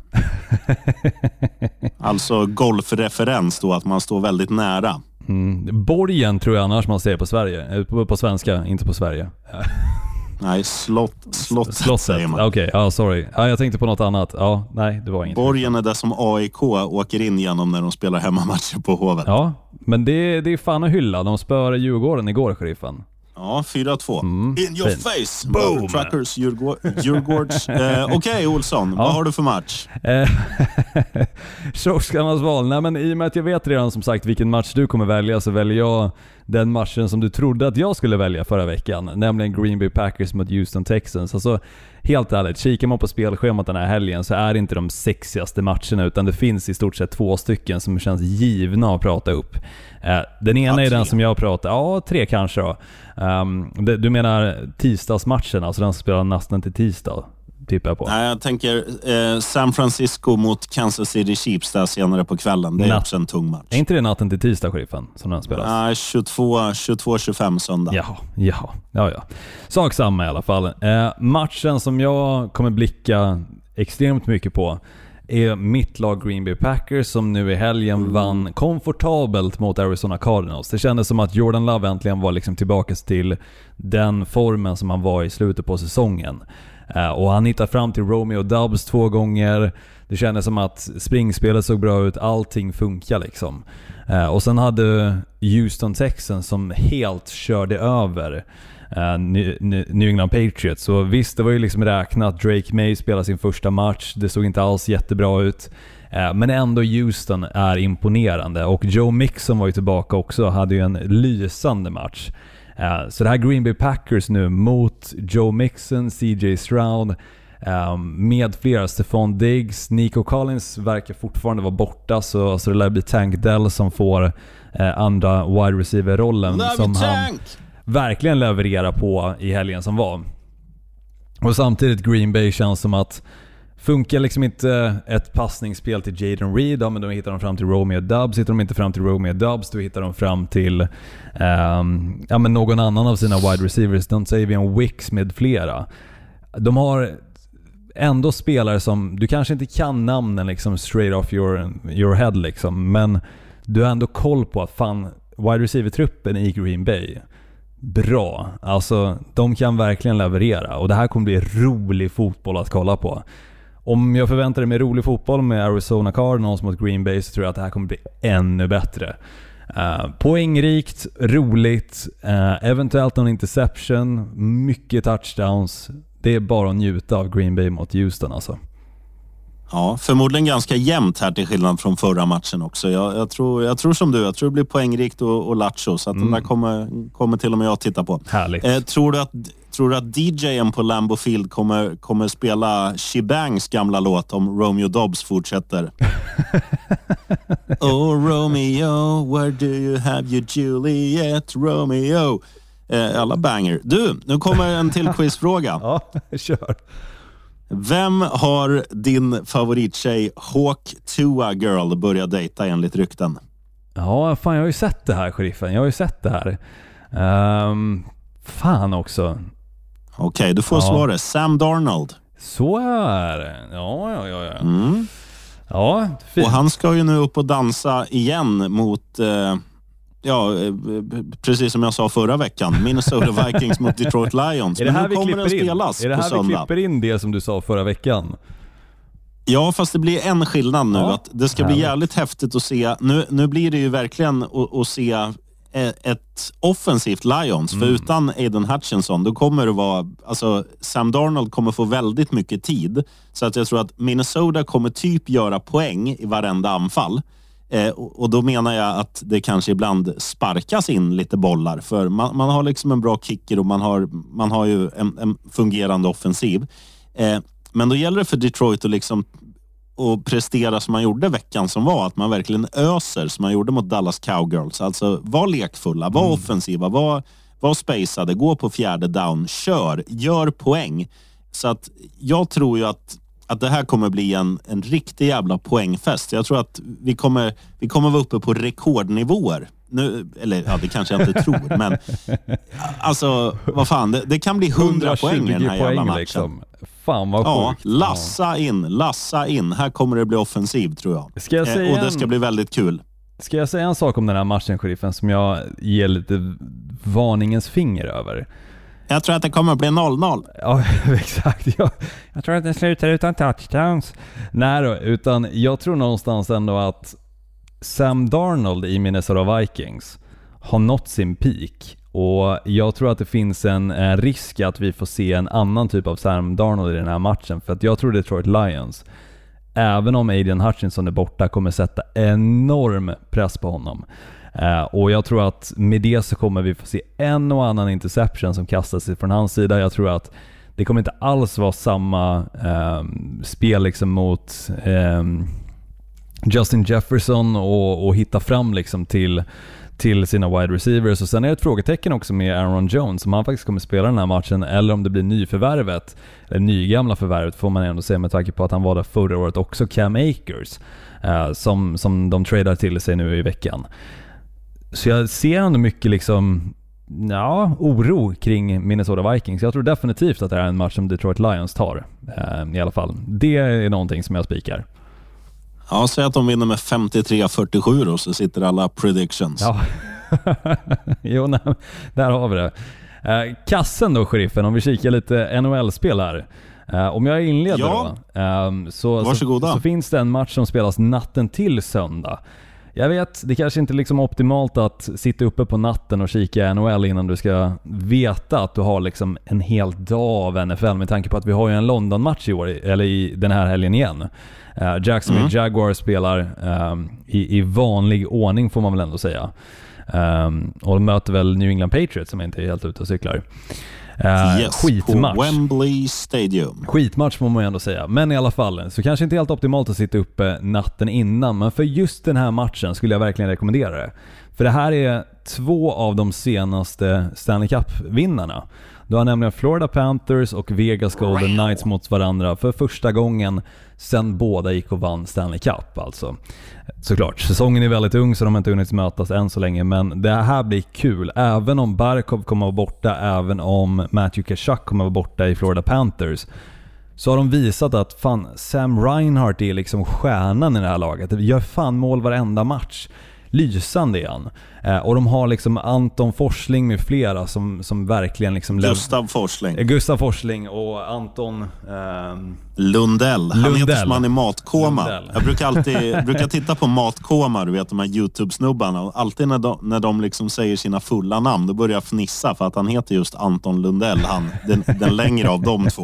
Alltså golfreferens då, att man står väldigt nära. Mm. Borgen tror jag annars man säger på Sverige. På, på svenska, inte på Sverige. Nej, slott, slottet, slottet säger man. Okej, okay, ja, sorry. Ja, jag tänkte på något annat. Ja, nej, det var inget. Borgen är det som A I K åker in genom när de spelar hemmamatcher på Hovet. Ja, men det, det är fan att hylla. De spöade Djurgården igår, Sheriffen. Ja, fyra två. Mm, In your fint. face, boom! Truckers, Djurgårds. eh, Okej, okay, Olsson, ja. Vad har du för match? Tjockskammarnas val. Nej, men i och med att jag vet redan som sagt vilken match du kommer välja, så väljer jag den matchen som du trodde att jag skulle välja förra veckan, nämligen Green Bay Packers mot Houston Texans. Alltså, helt ärligt, kikar man på spelschemat den här helgen så är det inte de sexigaste matcherna, utan det finns i stort sett två stycken som känns givna att prata upp. Den ena ja, är den som jag pratar, ja tre kanske då. Um, det, du menar tisdagsmatchen, alltså den som spelar nästan till tisdag, tippar jag på. Nej, jag tänker eh, San Francisco mot Kansas City Chiefs där senare på kvällen. Det är Natt. också en tung match. Är inte det natten till tisdag, Sheriffen, som den spelas? Nej, tjugotvå tjugofem söndag. Jaha, jaha, ja, ja. Sak samma i alla fall. Eh, matchen som jag kommer blicka extremt mycket på är mitt lag Green Bay Packers, som nu i helgen mm. vann komfortabelt mot Arizona Cardinals. Det kändes som att Jordan Love äntligen var liksom tillbaka till den formen som han var i slutet på säsongen. Uh, och han hittade fram till Romeo Doubs två gånger. Det kändes som att springspelet såg bra ut. Allting funkar liksom. Uh, och sen hade Houston Texans som helt körde över Uh, New England Patriots. Så visst, det var ju liksom räknat. Drake May spelade sin första match. Det såg inte alls jättebra ut. Uh, men ändå Houston är imponerande. Och Joe Mixon var ju tillbaka också. Hade ju en lysande match. Uh, så det här Green Bay Packers nu mot Joe Mixon, C J Stroud um, med flera, Stephon Diggs. Nico Collins verkar fortfarande vara borta. Så, så det lär bli Tank Dell som får uh, andra wide receiver-rollen. Love som Tank! han verkligen leverera på i helgen som var. Och samtidigt Green Bay känns som att funkar liksom inte ett passningsspel till Jaden Reed, ja, men då hittar de fram till Romeo Doubs. Hittar de inte fram till Romeo Doubs, då hittar de fram till um, ja, men någon annan av sina wide receivers. De säger vi en Wicks med flera. De har ändå spelare som du kanske inte kan namnen liksom straight off your, your head liksom, men du har ändå koll på att fan, wide receiver-truppen i Green Bay bra. Alltså, de kan verkligen leverera. Och det här kommer bli rolig fotboll att kolla på. Om jag förväntar mig rolig fotboll med Arizona Cardinals mot Green Bay, så tror jag att det här kommer bli ännu bättre. Uh, poängrikt, roligt, uh, eventuellt någon interception, mycket touchdowns. Det är bara att njuta av Green Bay mot Houston alltså. Ja, förmodligen ganska jämnt här till skillnad från förra matchen också. Jag, jag, tror, jag tror som du, jag tror det blir poängrikt och, och lattjo, så att mm. den där kommer, kommer till och med jag titta på. Härligt. Eh, tror, du att, tror du att D J:en på Lambeau Field kommer, kommer spela Shebangs gamla låt om Romeo Doubs fortsätter? Oh Romeo, where do you have your Juliet, Romeo? Eh, alla banger. Du, nu kommer en till quizfråga. Ja, kör. Vem har din favorittjej Hawk Tua Girl börjat dejta enligt rykten? Ja, fan, jag har ju sett det här, Sheriffen. Jag har ju sett det här. Um, fan också. Okej, okay, du får ja. svaret. Sam Darnold. Så är det. Ja, ja, ja. ja. Mm. Ja, fint. Och han ska ju nu upp och dansa igen mot... Eh, ja, precis som jag sa förra veckan. Minnesota Vikings mot Detroit Lions. Är det här Men vi kommer den spelas in? Är det här på söndag? Vi klipper in det som du sa förra veckan? Ja, fast det blir en skillnad nu. Ja, att det ska härligt. bli jävligt häftigt att se. Nu, nu blir det ju verkligen att, att se ett offensivt Lions, för mm. utan Aiden Hutchinson då kommer det vara, alltså Sam Darnold kommer få väldigt mycket tid, så att jag tror att Minnesota kommer typ göra poäng i varenda anfall. Eh, och, och då menar jag att det kanske ibland sparkas in lite bollar, för man, man har liksom en bra kicker och man har, man har ju en, en fungerande offensiv. Eh, men då gäller det för Detroit att liksom och prestera som man gjorde veckan som var, att man verkligen öser som man gjorde mot Dallas Cowgirls. Alltså var lekfulla, var mm. offensiva, var, var spacade, gå på fjärde down, kör, gör poäng. Så att jag tror ju att, att det här kommer bli en, en riktig jävla poängfest. Jag tror att vi kommer, vi kommer vara uppe på rekordnivåer. Nu, eller ja, det kanske jag inte tror, men alltså, vad fan, det, det kan bli hundra poäng i den här jävla matchen. Liksom. Fan vad ja, sjukt. lassa in, lassa in. Här kommer det bli offensiv, tror jag. Ska jag säga eh, och det en... ska bli väldigt kul. Ska jag säga en sak om den här matchen, sheriffen, som jag ger lite varningens finger över? Jag tror att det kommer att bli noll noll. Ja, exakt. Jag, jag tror att det slutar utan touchdowns. Nej då, utan jag tror någonstans ändå att Sam Darnold i Minnesota Vikings har nått sin peak. Och jag tror att det finns en, en risk att vi får se en annan typ av Sam Darnold i den här matchen. För att jag tror Detroit Lions, även om Aiden Hutchinson är borta, kommer sätta enorm press på honom. Uh, och jag tror att med det så kommer vi få se en och annan interception som kastas från hans sida. Jag tror att det kommer inte alls vara samma um, spel liksom mot um, Justin Jefferson och, och hitta fram liksom till till sina wide receivers. Och sen är det ett frågetecken också med Aaron Jones, om han faktiskt kommer spela den här matchen eller om det blir nyförvärvet eller nygamla förvärvet, får man ändå säga med tanke på att han var där förra året också, Cam Akers, uh, som, som de tradar till sig nu i veckan. Så jag ser ändå mycket liksom, ja, oro kring Minnesota Vikings. Jag tror definitivt att det är en match som Detroit Lions tar, uh, i alla fall. Det är någonting som jag spikar. Ja, säg att de vinner med femtiotre fyrtiosju och så sitter alla predictions. Ja, jo, nej, där har vi det. Eh, kassen då, sheriffen, om vi kikar lite N H L-spel här. Eh, om jag inleder ja. då, eh, så, så, så finns det en match som spelas natten till söndag. Jag vet, det kanske inte är liksom optimalt att sitta uppe på natten och kika N H L innan du ska veta att du har liksom en hel dag av N F L, med tanke på att vi har ju en London-match i år, eller i den här helgen igen. Uh, Jacksonville mm. Jaguars spelar um, i, i vanlig ordning, får man väl ändå säga. Um, och de möter väl New England Patriots som inte är helt ute och cyklar. Uh, yes, skitmatch. På Wembley Stadium. Skitmatch får man ju ändå säga. Men i alla fall, så kanske inte helt optimalt att sitta uppe natten innan. Men för just den här matchen skulle jag verkligen rekommendera det. För det här är två av de senaste Stanley Cup-vinnarna. Du har nämligen Florida Panthers och Vegas Golden Knights mot varandra för första gången sen båda gick och vann Stanley Cup. Alltså. Såklart, säsongen är väldigt ung så de har inte hunnit mötas än så länge, men det här blir kul. Även om Barkov kommer att vara borta, även om Matthew Tkachuk kommer att vara borta i Florida Panthers, så har de visat att fan, Sam Reinhart är liksom stjärnan i det här laget. Det gör fan mål varenda match. Lysande igen. Eh, och de har liksom Anton Forsling med flera som, som verkligen liksom Gustav Forsling. Eh, Gustav Forsling och Anton eh, Lundell. Han Lundell. heter som han i Matkoma. Lundell. Jag brukar alltid brukar titta på Matkoma, du vet, de här YouTube-snubbarna. Och alltid när de, när de liksom säger sina fulla namn, då börjar jag fnissa för att han heter just Anton Lundell. Han, den, den längre av de två.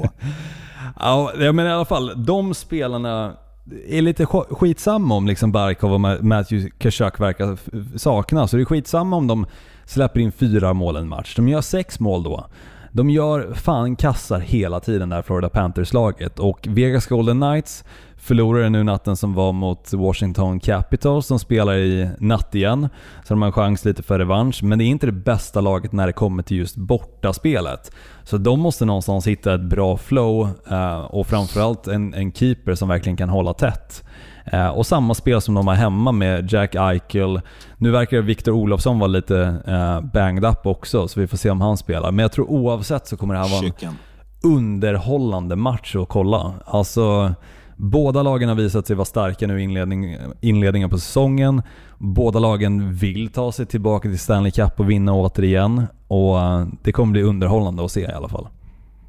Ja, men i alla fall, de spelarna är lite skitsamma om liksom Barkov och Matthew Tkachuk verkar sakna. Så det är skitsamma om de släpper in fyra mål en match. De gör sex mål då. De gör fan kassar hela tiden där, Florida Panthers-laget. Och Vegas Golden Knights förlorade nu natten som var mot Washington Capitals, som spelar i natt igen. Så de har en chans lite för revansch. Men det är inte det bästa laget när det kommer till just bortaspelet. Så de måste någonstans hitta ett bra flow uh, och framförallt en, en keeper som verkligen kan hålla tätt. Uh, och samma spel som de har hemma med Jack Eichel. Nu verkar Victor Olofsson vara lite uh, banged up också, så vi får se om han spelar. Men jag tror oavsett så kommer det här vara en underhållande match att kolla. Alltså, båda lagen har visat sig vara starka nu i inledning, inledningen på säsongen. Båda lagen vill ta sig tillbaka till Stanley Cup och vinna återigen. Och uh, det kommer bli underhållande att se i alla fall.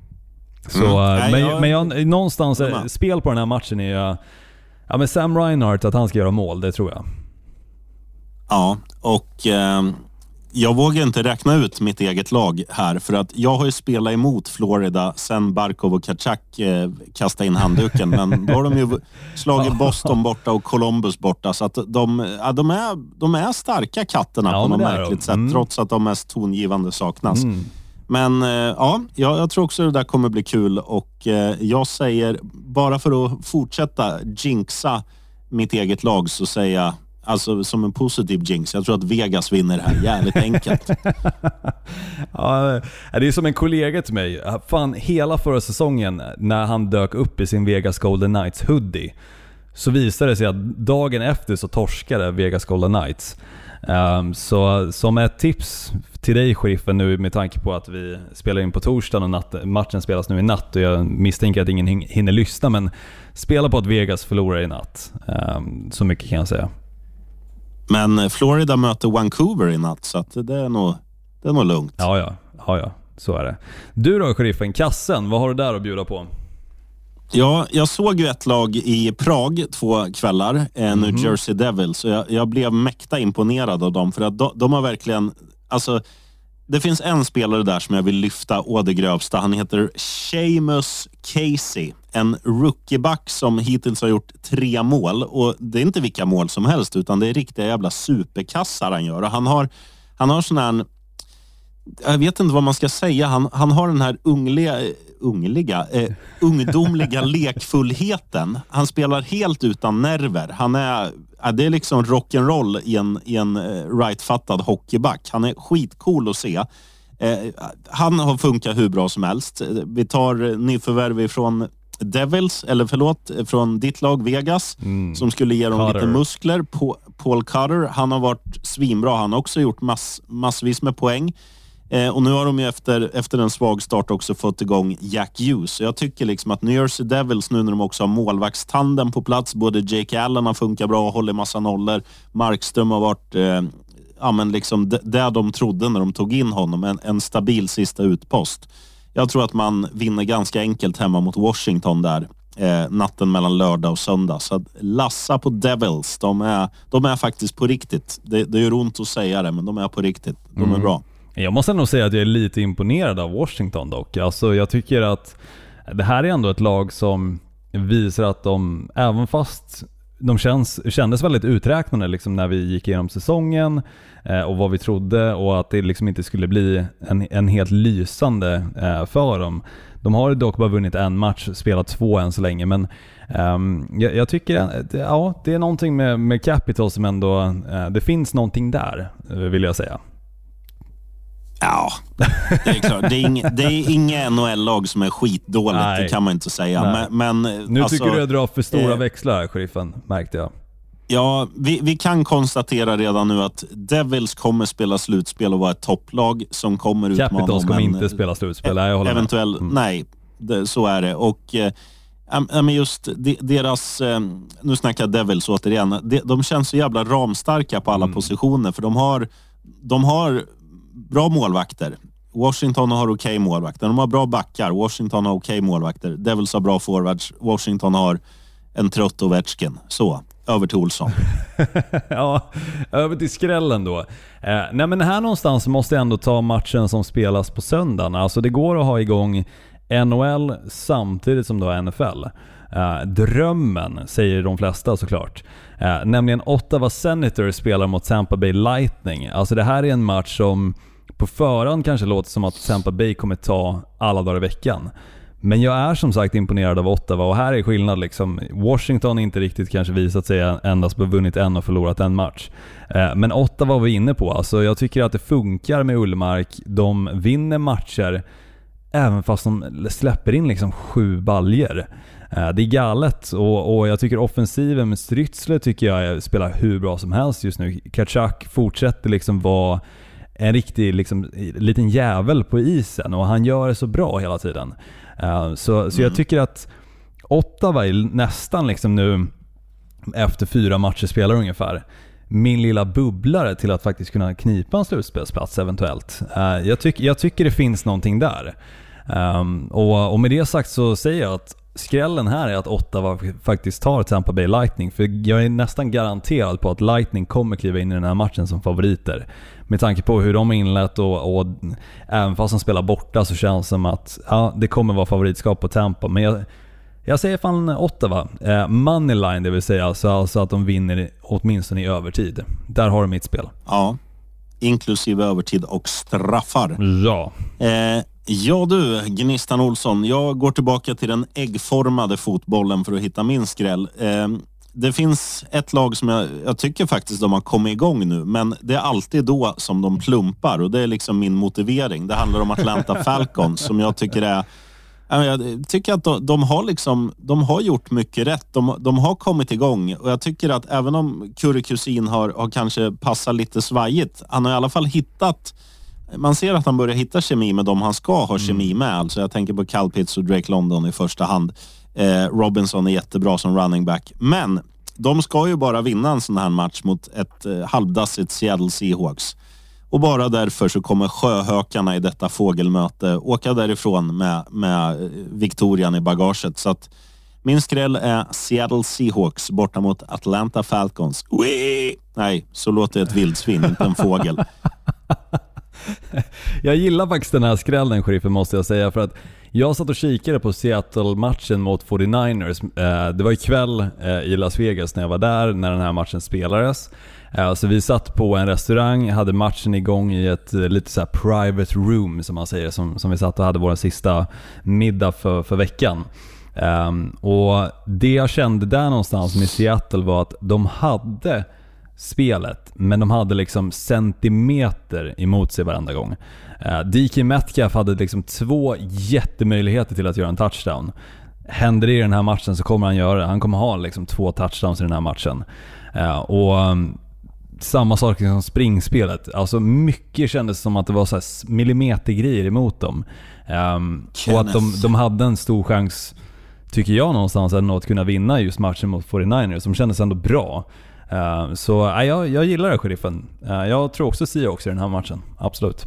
Så, mm. uh, Nej, men, jag, men jag, någonstans uh, spel på den här matchen är uh, ja, men Sam Reinhart, att han ska göra mål, det tror jag. Ja, och eh, Jag vågar inte räkna ut mitt eget lag här, för att jag har ju spelat emot Florida sen Barkov och Tkachuk eh, kastade in handduken, men då har de ju slagit Boston borta och Columbus borta, så att de, ja, de, är, de är starka katterna ja, på något märkligt sätt, mm. trots att de mest tongivande saknas. Mm. Men eh, ja, jag, jag tror också det där kommer bli kul, och eh, jag säger, bara för att fortsätta jinxa mitt eget lag, så säger jag, alltså som en positiv jinx, jag tror att Vegas vinner här jävligt enkelt. Ja, det är som en kollega till mig. Fan, hela förra säsongen när han dök upp i sin Vegas Golden Knights hoodie, så visade det sig att dagen efter så torskade Vegas Golden Knights. Um, så som ett tips till dig, sheriffen, nu med tanke på att vi spelar in på torsdagen och natt, matchen spelas nu i natt, och jag misstänker att ingen hinner lyssna, men spela på att Vegas förlorar i natt. Um, så mycket kan jag säga. Men Florida möter Vancouver i natt, så att det är nog, det är nog lugnt. Ja, ja, ja, ja, så är det. Du då, sheriffen, kassen, vad har du där att bjuda på? Ja, jag såg ju ett lag i Prag två kvällar, eh, New mm-hmm. Jersey Devils, och jag, jag blev mäkta imponerad av dem, för att de, de har verkligen, alltså det finns en spelare där som jag vill lyfta å det grövsta. Han heter Seamus Casey, en rookieback som hittills har gjort tre mål, och det är inte vilka mål som helst, utan det är riktiga jävla superkassar han gör, och han har, han har sån här, jag vet inte vad man ska säga, han, han har den här ungliga ungliga, eh, ungdomliga lekfullheten. Han spelar helt utan nerver. Han är, ja, det är liksom rock'n'roll i en, i en right-fattad hockeyback. Han är skitcool att se. Eh, han har funkat hur bra som helst. Vi tar nyförvärv från Devils, eller förlåt, från ditt lag Vegas, mm. som skulle ge dem Cutter. lite muskler. Paul Cutter, han har varit svinbra. Han har också gjort mass, massvis med poäng. Eh, och nu har de ju efter, efter en svag start också fått igång Jack Hughes. Jag tycker liksom att New Jersey Devils, nu när de också har målvaktstanden på plats, både Jake Allen har funkat bra och håller massa nollor. Markström har varit eh, ja, men liksom d- där de trodde när de tog in honom, en, en stabil sista utpost. Jag tror att man vinner ganska enkelt hemma mot Washington där eh, natten mellan lördag och söndag. Så att lassa på Devils, de är, de är faktiskt på riktigt. Det, det gör ont att säga det, men de är på riktigt. De är mm. bra. Jag måste nog säga att jag är lite imponerad av Washington dock. Alltså jag tycker att det här är ändå ett lag som visar att de, även fast de känns, kändes väldigt uträknade liksom när vi gick igenom säsongen eh, och vad vi trodde, och att det liksom inte skulle bli en, en helt lysande eh, för dem. De har dock bara vunnit en match, spelat två än så länge, men um, jag, jag tycker att ja, det är någonting med, med Capital som ändå, eh, det finns någonting där, vill jag säga. Ja, det är klart. Det är, ing, det är inga N H L-lag som är skitdåligt, nej, det kan man inte säga. Men, men, nu alltså, tycker du jag drar för stora eh, växlar, sheriffen, märkte jag. Ja, vi, vi kan konstatera redan nu att Devils kommer spela slutspel och vara ett topplag som kommer utmana. Capitals kommer en, inte spela slutspel, nej, jag håller eventuell, mm. Nej, det, så är det. Och eh, men just deras, eh, nu snackar Devils återigen, de, de känns så jävla ramstarka på alla mm. positioner, för de har, de har bra målvakter. Washington har okej okay målvakter. De har bra backar. Washington har okej okay målvakter. Devils har bra forwards. Washington har en trött Ovechkin. Så, över till Olsson. Ja, över till skrällen då. Eh, nej men här någonstans måste jag ändå ta matchen som spelas på söndagen. Alltså det går att ha igång N H L samtidigt som du har N F L. Eh, drömmen, säger de flesta såklart. Eh, nämligen Ottawa Senators spelar mot Tampa Bay Lightning. Alltså det här är en match som på förhand kanske låter som att Tampa Bay kommer ta alla dagar i veckan. Men jag är som sagt imponerad av Ottawa, och här är skillnad liksom. Washington inte riktigt kanske visat sig endast bevunnit en och förlorat en match. Eh, men Ottawa var vi inne på. Alltså jag tycker att det funkar med Ullmark. De vinner matcher även fast de släpper in liksom sju baljer. Eh, det är galet, och, och jag tycker offensiven med Strytzle tycker jag spelar hur bra som helst just nu. Tkachuk fortsätter liksom vara en riktig liksom, liten jävel på isen, och han gör det så bra hela tiden. Uh, så, mm. så jag tycker att Ottawa är nästan liksom nu efter fyra matcher spelar ungefär min lilla bubblare till att faktiskt kunna knipa en slutspelsplats eventuellt. Uh, jag, tyck, jag tycker det finns någonting där. Um, och, och med det sagt så säger jag att skrällen här är att Ottawa faktiskt tar Tampa Bay Lightning, för jag är nästan garanterad på att Lightning kommer kliva in i den här matchen som favoriter. Med tanke på hur de är inlett och, och även fast de spelar borta så känns det som att ja, det kommer vara favoritskap på Tampa. Men jag, jag säger fan Ottawa. Eh, moneyline, det vill säga alltså, alltså att de vinner åtminstone i övertid. Där har de mitt spel. Ja, inklusive övertid och straffar. Ja. Eh, ja du, Gnistan Olsson. Jag går tillbaka till den äggformade fotbollen för att hitta min skräll. Eh, det finns ett lag som jag, jag tycker faktiskt de har kommit igång nu. Men det är alltid då som de plumpar. Och det är liksom min motivering. Det handlar om Atlanta Falcons som jag tycker är... Jag tycker att de, de har liksom de har gjort mycket rätt. De, de har kommit igång och jag tycker att även om Curry Kusin har, har kanske passat lite svajigt, han har i alla fall hittat, man ser att han börjar hitta kemi med dem han ska ha kemi med. Alltså jag tänker på Cal Pitts och Drake London i första hand. Eh, Robinson är jättebra som running back. Men de ska ju bara vinna en sån här match mot ett eh, halvdassigt Seattle Seahawks. Och bara därför så kommer sjöhökarna i detta fågelmöte åka därifrån med, med Victorian i bagaget. Så att min skräll är Seattle Seahawks borta mot Atlanta Falcons. Wee! Nej, så låter ett vildsvin, inte en fågel. Jag gillar faktiskt den här skrällen, sheriffen, måste jag säga, för att jag satt och kikade på Seattle-matchen mot fyrtionioers. Det var ikväll i Las Vegas när jag var där, när den här matchen spelades. Så vi satt på en restaurang, hade matchen igång i ett lite så här private room som man säger, som, som vi satt och hade vår sista middag för, för veckan. Um, och det jag kände där någonstans med Seattle var att de hade spelet, men de hade liksom centimeter emot sig varenda gång. Uh, D K Metcalf hade liksom två jättemöjligheter till att göra en touchdown. Händer det i den här matchen så kommer han göra det. Han kommer ha liksom två touchdowns i den här matchen. Uh, och um, samma sak som springspelet. Alltså mycket kändes som att det var så här millimetergrejer emot dem. Um, och att de, de hade en stor chans, tycker jag någonstans, ändå att kunna vinna just matchen mot fyrtionioers som kändes ändå bra. Uh, så uh, jag, jag gillar det, sheriffen. Uh, jag tror också Sia också i den här matchen. Absolut.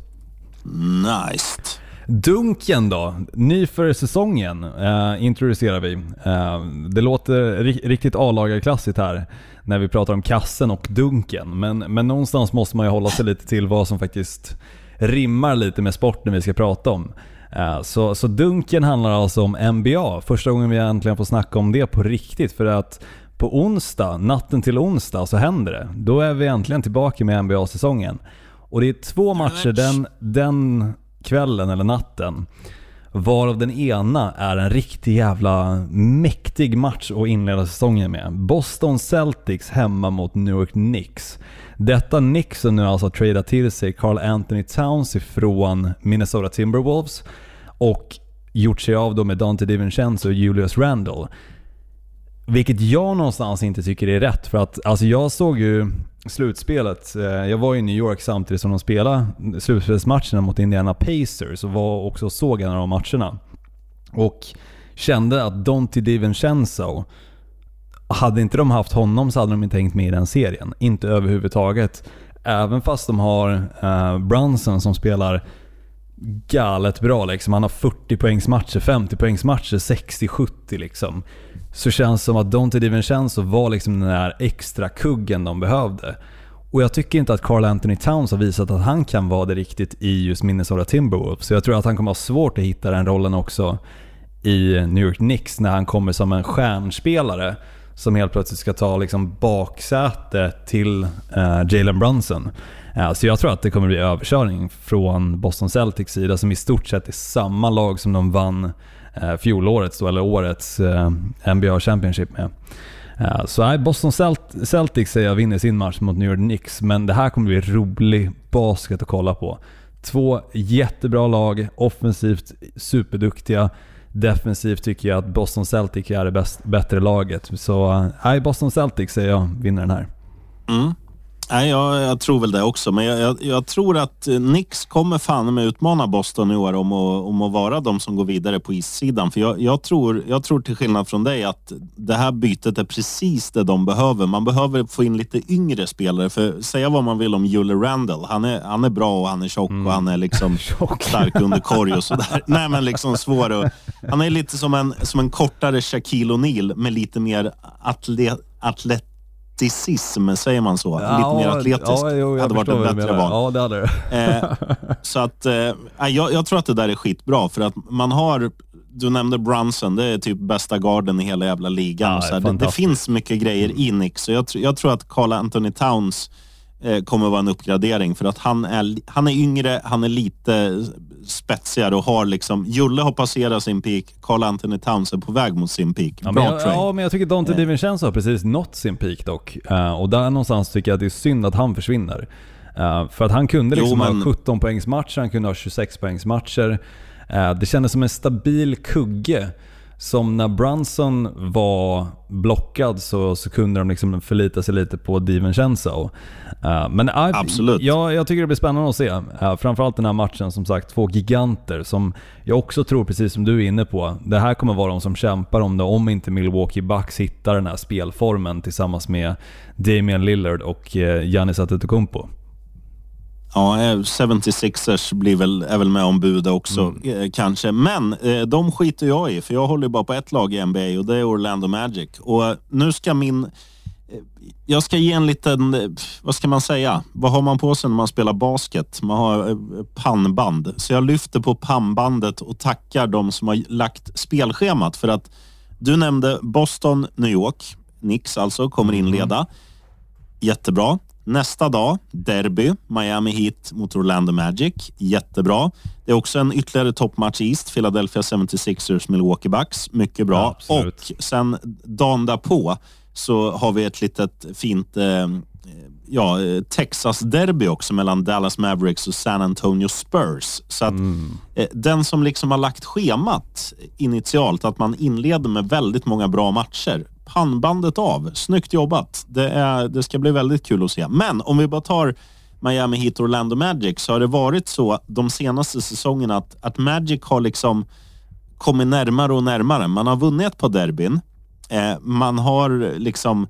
Nice. Dunken då, ny för säsongen uh, introducerar vi. Uh, det låter ri- riktigt A-lagarklassigt här när vi pratar om kassen och dunken. Men, men någonstans måste man ju hålla sig lite till vad som faktiskt rimmar lite med sporten vi ska prata om. Uh, så, så dunken handlar alltså om N B A. Första gången vi äntligen får snacka om det på riktigt, för att på onsdag, natten till onsdag, så händer det. Då är vi äntligen tillbaka med N B A-säsongen. Och det är två matcher den, den kvällen eller natten, varav den ena är en riktig jävla mäktig match att inleda säsongen med. Boston Celtics hemma mot New York Knicks. Detta Knicks som nu alltså tradeat till sig Karl Anthony Towns ifrån Minnesota Timberwolves och gjort sig av då med Dante DiVincenzo och Julius Randle. Vilket jag någonstans inte tycker är rätt, för att alltså jag såg ju slutspelet. Jag var i New York samtidigt som de spelade slutspelsmatcherna mot Indiana Pacers och var också såg en av de matcherna. Och kände att Dante DiVincenzo, hade inte de haft honom så hade de inte tänkt med i den serien. Inte överhuvudtaget. Även fast de har uh, Brunson som spelar galet bra liksom. Han har fyrtio poängs matcher, femtio poängs matcher, sextio sjuttio liksom. Så känns det som att Dante DiVincenzo var liksom den där extra kuggen de behövde. Och jag tycker inte att Karl Anthony Towns har visat att han kan vara det riktigt i just Minnesota Timberwolves. Så jag tror att han kommer ha svårt att hitta den rollen också i New York Knicks när han kommer som en stjärnspelare som helt plötsligt ska ta liksom baksäte till uh, Jalen Brunson. Uh, så jag tror att det kommer bli överkörning från Boston Celtics sida, som i stort sett är samma lag som de vann uh, fjolårets då, eller årets uh, N B A Championship med. Uh, så nej, Boston Celt- Celtics säger jag vinner sin match mot New York Knicks, men det här kommer bli rolig basket att kolla på. Två jättebra lag, offensivt superduktiga. Defensivt tycker jag att Boston Celtics är det bäst, bättre laget. Så nej, Boston Celtics säger jag vinner den här. Mm. Nej, jag, jag tror väl det också. Men jag, jag, jag tror att Knicks kommer fan med utmana Boston i år om att, om att vara de som går vidare på issidan. För jag, jag, tror, jag tror till skillnad från dig att det här bytet är precis det de behöver. Man behöver få in lite yngre spelare. För säga vad man vill om Julie Randle. Han är, han är bra och han är tjock mm. och han är liksom stark under korg och sådär. Nej, men liksom svår. Och, han är lite som en, som en kortare Shaquille O'Neal med lite mer atlet, atlet atletism, säger man så? Ja, lite mer atletisk. Ja, jo, hade varit ett bättre val. Ja, det hade det. eh, så att eh, jag, jag tror att det där är skitbra för att man har, du nämnde Brunson, det är typ bästa garden i hela jävla ligan. Ja, så här, det, det finns mycket grejer i Knicks, så jag, jag tror att Karl Anthony Towns eh, kommer vara en uppgradering för att han är, han är yngre, han är lite spetsigare och har liksom, Julle har passerat sin peak, Karl Anthony Towns är på väg mot sin peak. Ja, Bra men jag, trade. ja, men jag tycker Dante DiVincenzo har precis nått sin peak dock. Uh, och där någonstans tycker jag att det är synd att han försvinner. Uh, för att han kunde liksom jo, men... ha sjutton poängs matcher, han kunde ha tjugosex poängs matcher. Uh, det kändes som en stabil kugge. Som när Brunson var blockad så, så kunde de liksom förlita sig lite på DiVincenzo. Uh, men uh, Absolut. Jag, jag tycker det blir spännande att se. Uh, framförallt den här matchen, som sagt, två giganter som jag också tror, precis som du är inne på, det här kommer vara de som kämpar om det, om inte Milwaukee Bucks hittar den här spelformen tillsammans med Damian Lillard och uh, Giannis Antetokounmpo. Ja, sjuttiosex ers blir väl, är väl med om buda också, mm. eh, kanske. Men eh, de skiter jag i, för jag håller bara på ett lag i N B A och det är Orlando Magic. Och eh, nu ska min... Eh, jag ska ge en liten... Eh, vad ska man säga? Vad har man på sig när man spelar basket? Man har eh, pannband. Så jag lyfter på pannbandet och tackar de som har lagt spelschemat. För att du nämnde Boston, New York. Knicks alltså kommer inleda. Mm. Jättebra. Nästa dag, derby, Miami Heat mot Orlando Magic. Jättebra. Det är också en ytterligare toppmatch i East, Philadelphia seventy-sixers, Milwaukee Bucks. Mycket bra. Ja, och sen dagen därpå så har vi ett litet fint eh, ja, Texas-derby också mellan Dallas Mavericks och San Antonio Spurs. Så att mm. eh, den som liksom har lagt schemat initialt, att man inleder med väldigt många bra matcher, pannbandet av. Snyggt jobbat. Det, är, det ska bli väldigt kul att se. Men om vi bara tar Miami Heat och Orlando Magic, så har det varit så de senaste säsongerna att, att Magic har liksom kommit närmare och närmare. Man har vunnit på derbyn. Eh, man har liksom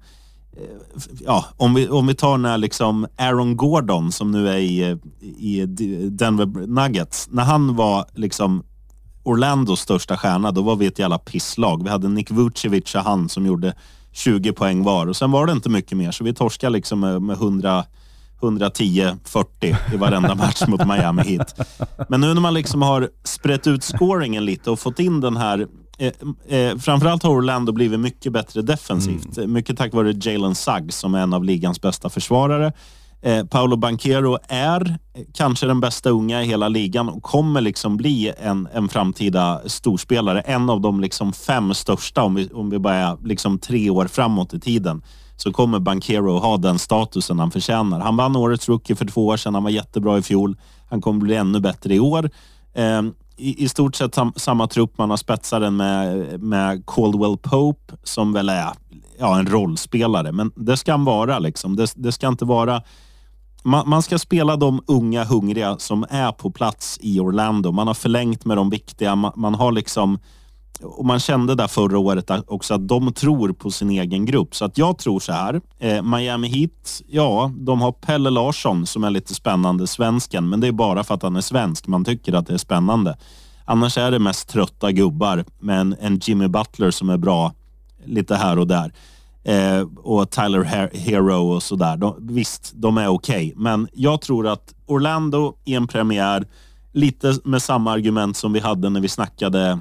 eh, ja, om vi, om vi tar när liksom Aaron Gordon, som nu är i, i Denver Nuggets, när han var liksom Orlandos största stjärna, då var vi ett jävla pisslag. Vi hade Nick Vucevic och han som gjorde tjugo poäng var. Och sen var det inte mycket mer, så vi torskade liksom med, med hundra, hundratio fyrtio i varenda match mot Miami Heat. Men nu när man liksom har sprätt ut scoringen lite och fått in den här, eh, eh, framförallt har Orlando blivit mycket bättre defensivt. Mm. Mycket tack vare Jalen Suggs som är en av ligans bästa försvarare. Eh, Paolo Banchero är kanske den bästa unga i hela ligan och kommer liksom bli en, en framtida storspelare. En av de liksom fem största, om vi, om vi bara är liksom tre år framåt i tiden, så kommer Banchero ha den statusen han förtjänar. Han vann årets rookie för två år sedan, han var jättebra i fjol. Han kommer bli ännu bättre i år. Eh, i, I stort sett sam, samma trupp, man har spetsaren med, med Caldwell Pope som väl är ja, en rollspelare. Men det ska han vara liksom. Det, det ska inte vara... Man, man ska spela de unga hungriga som är på plats i Orlando. Man har förlängt med de viktiga. Man, man har liksom... Och man kände där förra året också att de tror på sin egen grupp. Så att jag tror så här. Eh, Miami Heat, ja, de har Pelle Larsson som är lite spännande, svensken. Men det är bara för att han är svensk. Man tycker att det är spännande. Annars är det mest trötta gubbar. Men en Jimmy Butler som är bra lite här och där. Eh, och Tyler Her- Hero och sådär. De, visst, de är okej. Okay. Men jag tror att Orlando i en premiär, lite med samma argument som vi hade när vi snackade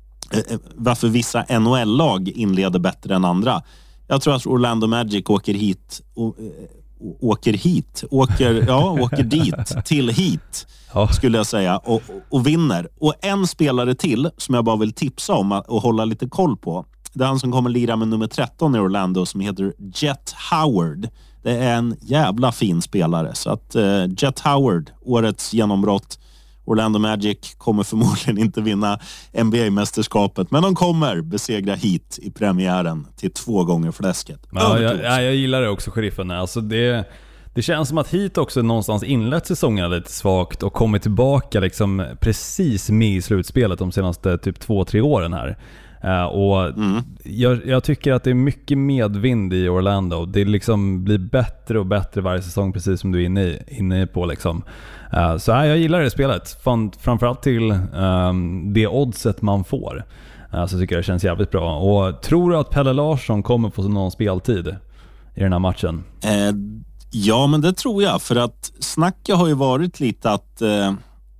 eh, varför vissa N H L-lag inleder bättre än andra. Jag tror att Orlando Magic åker hit och, eh, åker hit åker, ja, åker dit till hit skulle jag säga och, och vinner. Och en spelare till som jag bara vill tipsa om och hålla lite koll på. Det är han som kommer lira med nummer tretton i Orlando som heter Jet Howard. Det är en jävla fin spelare. Så att uh, Jet Howard, årets genombrott. Orlando Magic kommer förmodligen inte vinna N B A-mästerskapet. Men de kommer besegra Heat i premiären till två gånger fläsket. Ja, jag, ja, jag gillar det också, sheriffen. Alltså det, Det känns som att Heat också någonstans inlett säsongen lite svagt och kommit tillbaka liksom precis med i slutspelet de senaste typ två, tre åren här. Uh, och mm. jag, jag tycker att det är mycket medvind i Orlando. Det liksom blir bättre och bättre varje säsong, precis som du är inne, i, inne på liksom. Uh, så uh, jag gillar det spelet. Fan, framförallt till um, det oddset man får. Uh, så tycker jag det känns jävligt bra. Och tror du att Pelle Larsson kommer få någon speltid i den här matchen? Eh, ja, men det tror jag. För att snacket har ju varit lite att... Eh...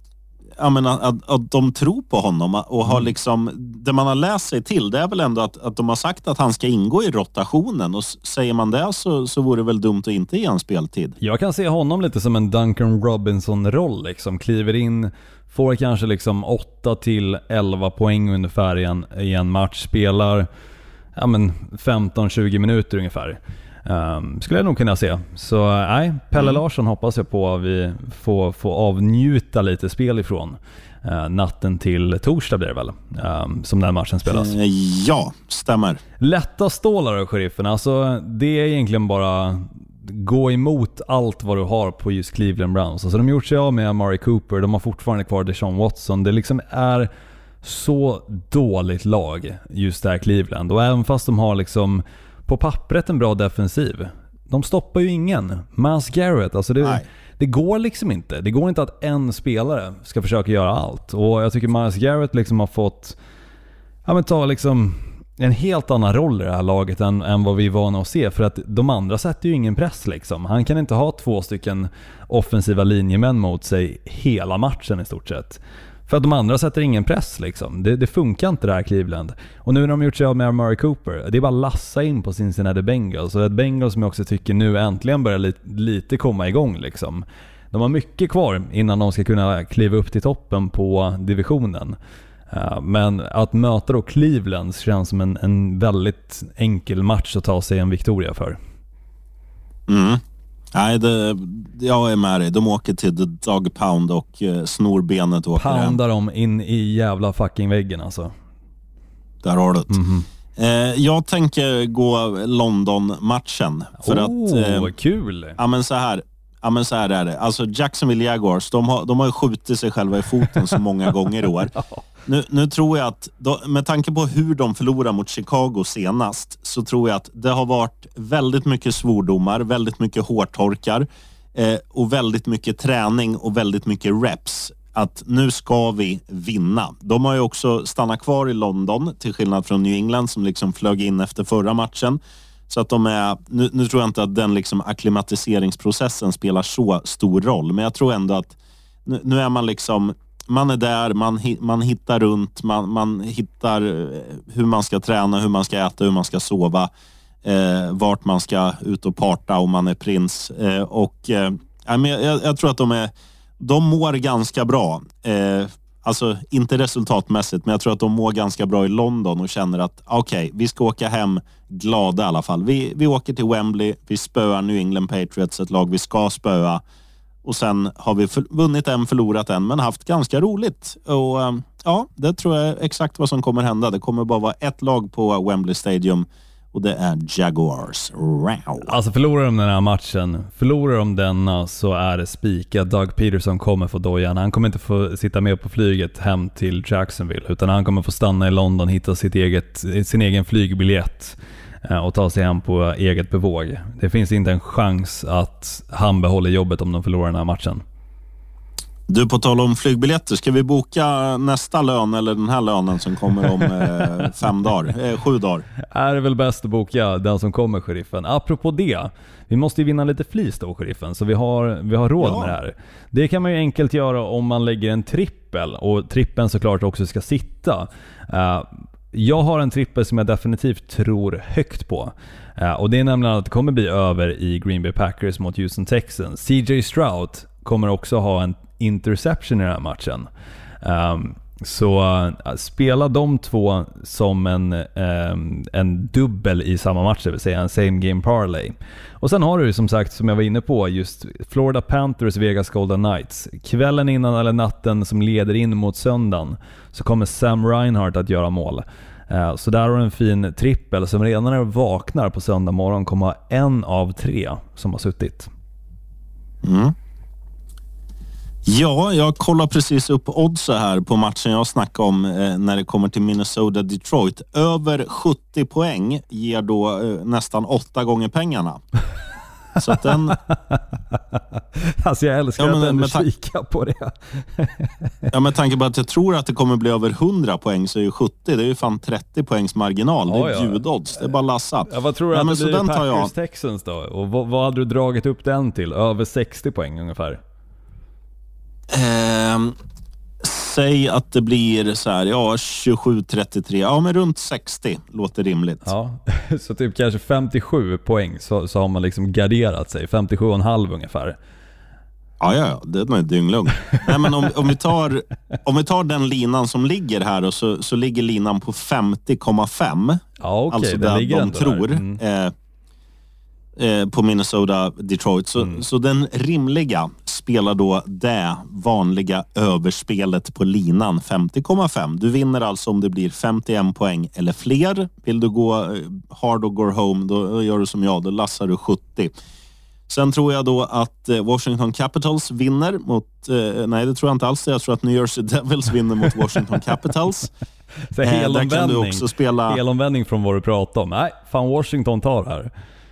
Ja, men att, att, att de tror på honom och har liksom, det man har läst sig till, det är väl ändå att, att de har sagt att han ska ingå i rotationen, och säger man det så, så vore det väl dumt att inte ge en speltid. Jag kan se honom lite som en Duncan Robinson-roll liksom, kliver in, får kanske liksom åtta till elva poäng ungefär i en, i en match, spelar ja, men femton tjugo minuter ungefär. Um, skulle jag nog kunna se. Så nej, Pelle mm. Larsson hoppas jag på att vi får, får avnjuta lite spel ifrån. Uh, natten till torsdag blir det väl, um, som den matchen spelas. Uh, ja, stämmer. Lätta stålar av Sheriffen. Alltså, det är egentligen bara gå emot allt vad du har på just Cleveland Browns. Alltså, de har gjort sig av med Amari Cooper. De har fortfarande kvar Deshaun Watson. Det liksom är så dåligt lag just där Cleveland. Och även fast de har liksom på pappret en bra defensiv, de stoppar ju ingen. Myles Garrett, alltså det, det går liksom inte. Det går inte att en spelare ska försöka göra allt. Och jag tycker Myles Garrett liksom har fått ja, men ta liksom en helt annan roll i det här laget än, än vad vi är vana att se. För att de andra sätter ju ingen press liksom. Han kan inte ha två stycken offensiva linjemän mot sig hela matchen i stort sett. För att de andra sätter ingen press liksom. Det, det funkar inte det här Cleveland. Och nu när de gjort sig av med Amari Cooper, det är bara lassa in på Cincinnati Bengals. Och ett Bengals som jag också tycker nu äntligen börjar lite, lite komma igång liksom. De har mycket kvar innan de ska kunna kliva upp till toppen på divisionen. Uh, men att möta då Cleveland känns som en, en väldigt enkel match att ta sig en victoria för. Mm. Nej, det, jag är med dig. De åker till The Dog Pound och eh, snor benet och åker hem. Poundar dem in i jävla fucking väggen alltså. Där har du det. Mm-hmm. Eh, jag tänker gå London-matchen. För oh, att... Eh, kul! Ja, men så här. Ja, men så här är det. Alltså Jacksonville Jaguars, de har, de har ju skjutit sig själva i foten så många gånger i år. Nu, nu tror jag att, då, med tanke på hur de förlorar mot Chicago senast, så tror jag att det har varit väldigt mycket svordomar, väldigt mycket hårtorkar eh, och väldigt mycket träning och väldigt mycket reps. Att nu ska vi vinna. De har ju också stannat kvar i London, till skillnad från New England som liksom flög in efter förra matchen. Så att de är, nu, nu tror jag inte att den liksom akklimatiseringsprocessen spelar så stor roll. Men jag tror ändå att nu, nu är man liksom, man är där, man, man hittar runt, man, man hittar hur man ska träna, hur man ska äta, hur man ska sova, eh, vart man ska ut och parta om man är prins. Eh, och eh, jag, jag tror att de är, de mår ganska bra. Eh, Alltså inte resultatmässigt, men jag tror att de mår ganska bra i London och känner att okej, okay, vi ska åka hem glada i alla fall. Vi, vi åker till Wembley, vi spöar New England Patriots, ett lag vi ska spöa. Och sen har vi för, vunnit en, förlorat en, men haft ganska roligt. Och ja, det tror jag är exakt vad som kommer hända. Det kommer bara vara ett lag på Wembley Stadium. Och det är Jaguars. Wow. Alltså förlorar de den här matchen, förlorar de denna, så är det spika. Doug Peterson kommer få dojan. Han kommer inte få sitta med på flyget hem till Jacksonville, utan han kommer få stanna i London, hitta sitt eget, sin egen flygbiljett och ta sig hem på eget bevåg. Det finns inte en chans att han behåller jobbet om de förlorar den här matchen. Du, på tal om flygbiljetter, ska vi boka nästa lön eller den här lönen som kommer om eh, fem dagar, eh, sju dagar? Är det väl bäst att boka den som kommer, Sheriffen. Apropå det, vi måste ju vinna lite flis då, Sheriffen, så vi har, vi har råd ja. med det här. Det kan man ju enkelt göra om man lägger en trippel, och trippeln såklart också ska sitta. Uh, jag har en trippel som jag definitivt tror högt på. Uh, och det är nämligen att det kommer bli över i Green Bay Packers mot Houston Texans. C J Stroud kommer också ha en interception i den här matchen. Um, så uh, spela de två som en, um, en dubbel i samma match, det vill säga en same game parlay. Och sen har du som sagt, som jag var inne på, just Florida Panthers Vegas Golden Knights. Kvällen innan eller natten som leder in mot söndagen så kommer Sam Reinhart att göra mål. Uh, så där har du en fin trippel som redan när du vaknar på söndag morgon kommer ha en av tre som har suttit. Mm. Ja, jag kollar precis upp odds här på matchen jag snackade om eh, när det kommer till Minnesota-Detroit. Över sjuttio poäng ger då eh, nästan åtta gånger pengarna. Så att den... Alltså jag älskar ja, men, att ändå ta- kika på det. ja, med tanke på att jag tror att det kommer bli över hundra poäng, så är ju sjuttio, det är ju fan trettio poängs marginal. Det är ja, ja. bjudodds, det är bara lassa. Ja, vad tror du ja, att men det blir den tar jag. Packers Texans då? Och vad, vad hade du dragit upp den till? Över sextio poäng ungefär. Eh, säg att det blir så här, ja, tjugosju trettiotre, ja men runt sextio låter rimligt. Ja, så typ kanske femtiosju poäng så, så har man liksom garderat sig, femtiosju komma fem ungefär. Ja, ja, ja, det är dynglugn. Nej, men om, om, vi tar, om vi tar den linan som ligger här och så, så ligger linan på femtio komma fem. Ja, okej, alltså den där ligger de ändå tror. där. Mm. Eh, eh, på Minnesota Detroit. Så, mm. så den rimliga spelar då det vanliga överspelet på linan femtio komma fem. Du vinner alltså om det blir femtioen poäng eller fler. Vill du gå hard och go home, då gör du som jag, då lassar du sjuttio. Sen tror jag då att Washington Capitals vinner mot... Eh, nej, det tror jag inte alls. Jag tror att New Jersey Devils vinner mot Washington Capitals. Så eh, där kan du också spela... helomvändning från vad du pratar om. Nej, fan Washington tar här.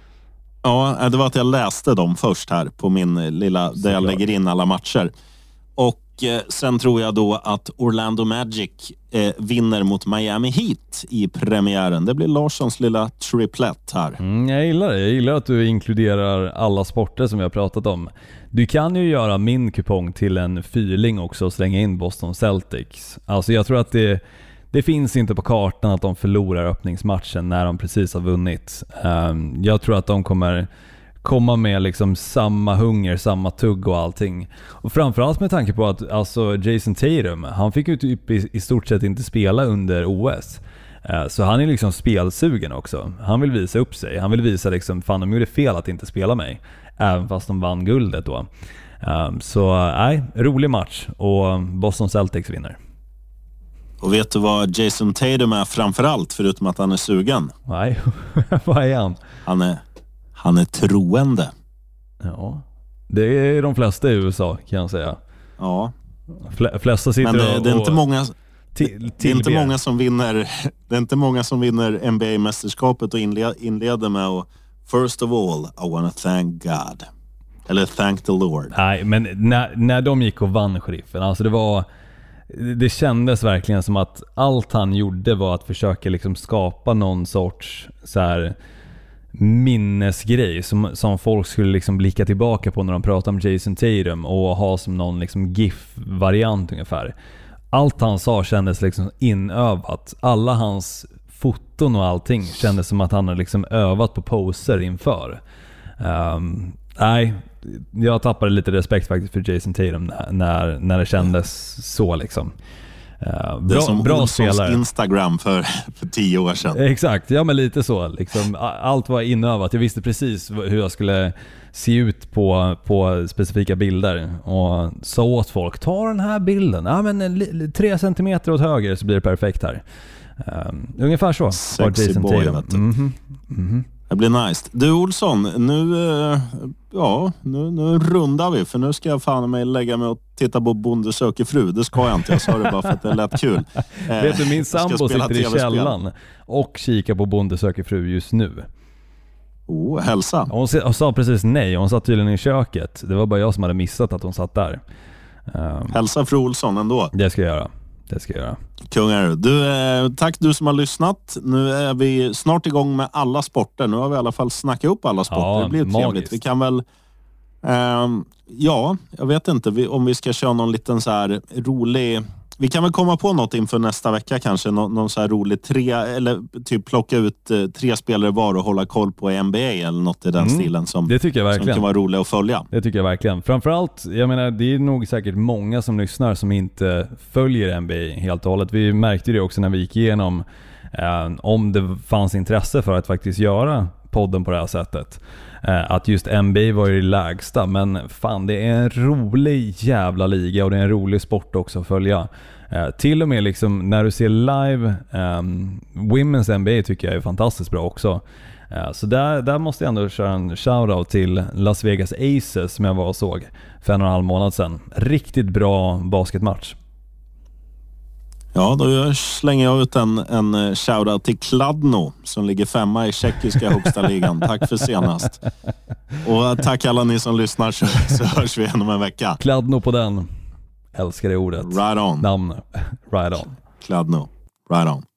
Ja, det var att jag läste dem först här på min lilla... Där jag lägger in alla matcher. Och eh, sen tror jag då att Orlando Magic eh, vinner mot Miami Heat i premiären. Det blir Larssons lilla triplett här. Mm, jag gillar det. Jag gillar att du inkluderar alla sporter som vi har pratat om. Du kan ju göra min kupong till en fyrling också och slänga in Boston Celtics. Alltså jag tror att det, det finns inte på kartan att de förlorar öppningsmatchen när de precis har vunnit. Um, jag tror att de kommer komma med liksom samma hunger, samma tugg och allting. Och framförallt med tanke på att alltså Jason Tatum, han fick ju typ i, i stort sett inte spela under O S. Uh, så han är liksom spelsugen också. Han vill visa upp sig. Han vill visa liksom, fan de gjorde fel att inte spela mig. Även fast de vann guldet då. Um, så nej, uh, rolig match. Och Boston Celtics vinner. Och vet du vad Jason Tatum är framförallt, förutom att han är sugen? Nej, vad är han? Han är, han är troende. Ja, det är de flesta i U S A kan jag säga. Ja. Fl- flesta sitter Men det, och, det är inte många... Till, det är inte många som vinner det är inte många som vinner N B A-mästerskapet och inled, inleder med att first of all, I wanna thank God. Eller thank the Lord. Nej, men när, när de gick och vann sheriffen, alltså det var det kändes verkligen som att allt han gjorde var att försöka liksom skapa någon sorts så här minnesgrej som, som folk skulle liksom blicka tillbaka på när de pratar om Jason Tatum och ha som någon liksom GIF-variant ungefär. Allt han sa kändes liksom inövat. Alla hans foton och allting kändes som att han hade liksom övat på poser inför. Um, nej, jag tappade lite respekt faktiskt för Jason Tatum när, när, när det kändes så liksom. Uh, bra, det är som bra Olssons spelare. Instagram för, för tio år sedan. Exakt, ja men lite så liksom, allt var inövat. Jag visste precis hur jag skulle se ut på, på specifika bilder och sa åt folk, ta den här bilden, ja men tre centimeter åt höger så blir det perfekt här. Um, ungefär så. Sexy boy, vet du. Mm-hmm. Mm-hmm. Det blir nice. Du Olsson, nu, ja, nu, nu rundar vi, för nu ska jag fan mig lägga mig och titta på Bonde söker fru. Det ska jag inte, jag sa det bara för att det är lätt kul. Vet du, min sambo sitter i källan och kikar på Bonde söker fru just nu. Oh, hälsa. Hon sa precis nej, hon satt tydligen i köket. Det var bara jag som hade missat att hon satt där. Um, hälsa fru Olsson ändå. Det ska jag göra. Det ska jag göra. Kungar. Du, eh, tack du som har lyssnat. Nu är vi snart igång med alla sporter. Nu har vi i alla fall snackat upp alla sporter. Ja, det blir magiskt. trevligt. Vi kan väl... Eh, ja, jag vet inte vi, om vi ska köra någon liten så här rolig... Vi kan väl komma på något inför nästa vecka kanske. Nå, någon så här rolig tre... Eller typ plocka ut eh, tre spelare var och hålla koll på N B A eller något i den mm, stilen som, det tycker jag verkligen. som kan vara rolig att följa. Det tycker jag verkligen. Framförallt, jag menar, det är nog säkert många som lyssnar som inte följer N B A helt och hållet. Vi märkte det också när vi gick igenom eh, om det fanns intresse för att faktiskt göra podden på det här sättet. Eh, att just N B A var ju det lägsta, men fan, det är en rolig jävla liga och det är en rolig sport också att följa. Eh, till och med liksom när du ser live um, Women's N B A tycker jag är fantastiskt bra också. Ja, så där, där måste jag ändå köra en shoutout till Las Vegas Aces som jag var och såg för en och en halv månad sedan. Riktigt bra basketmatch. Ja, då slänger jag ut en, en shoutout till Kladno som ligger femma i tjeckiska högsta ligan. Tack för senast. Och tack alla ni som lyssnar, så, så hörs vi igen om en vecka. Kladno på den. Älskar det ordet. Right on. Namn. Right on. Kladno. Right on.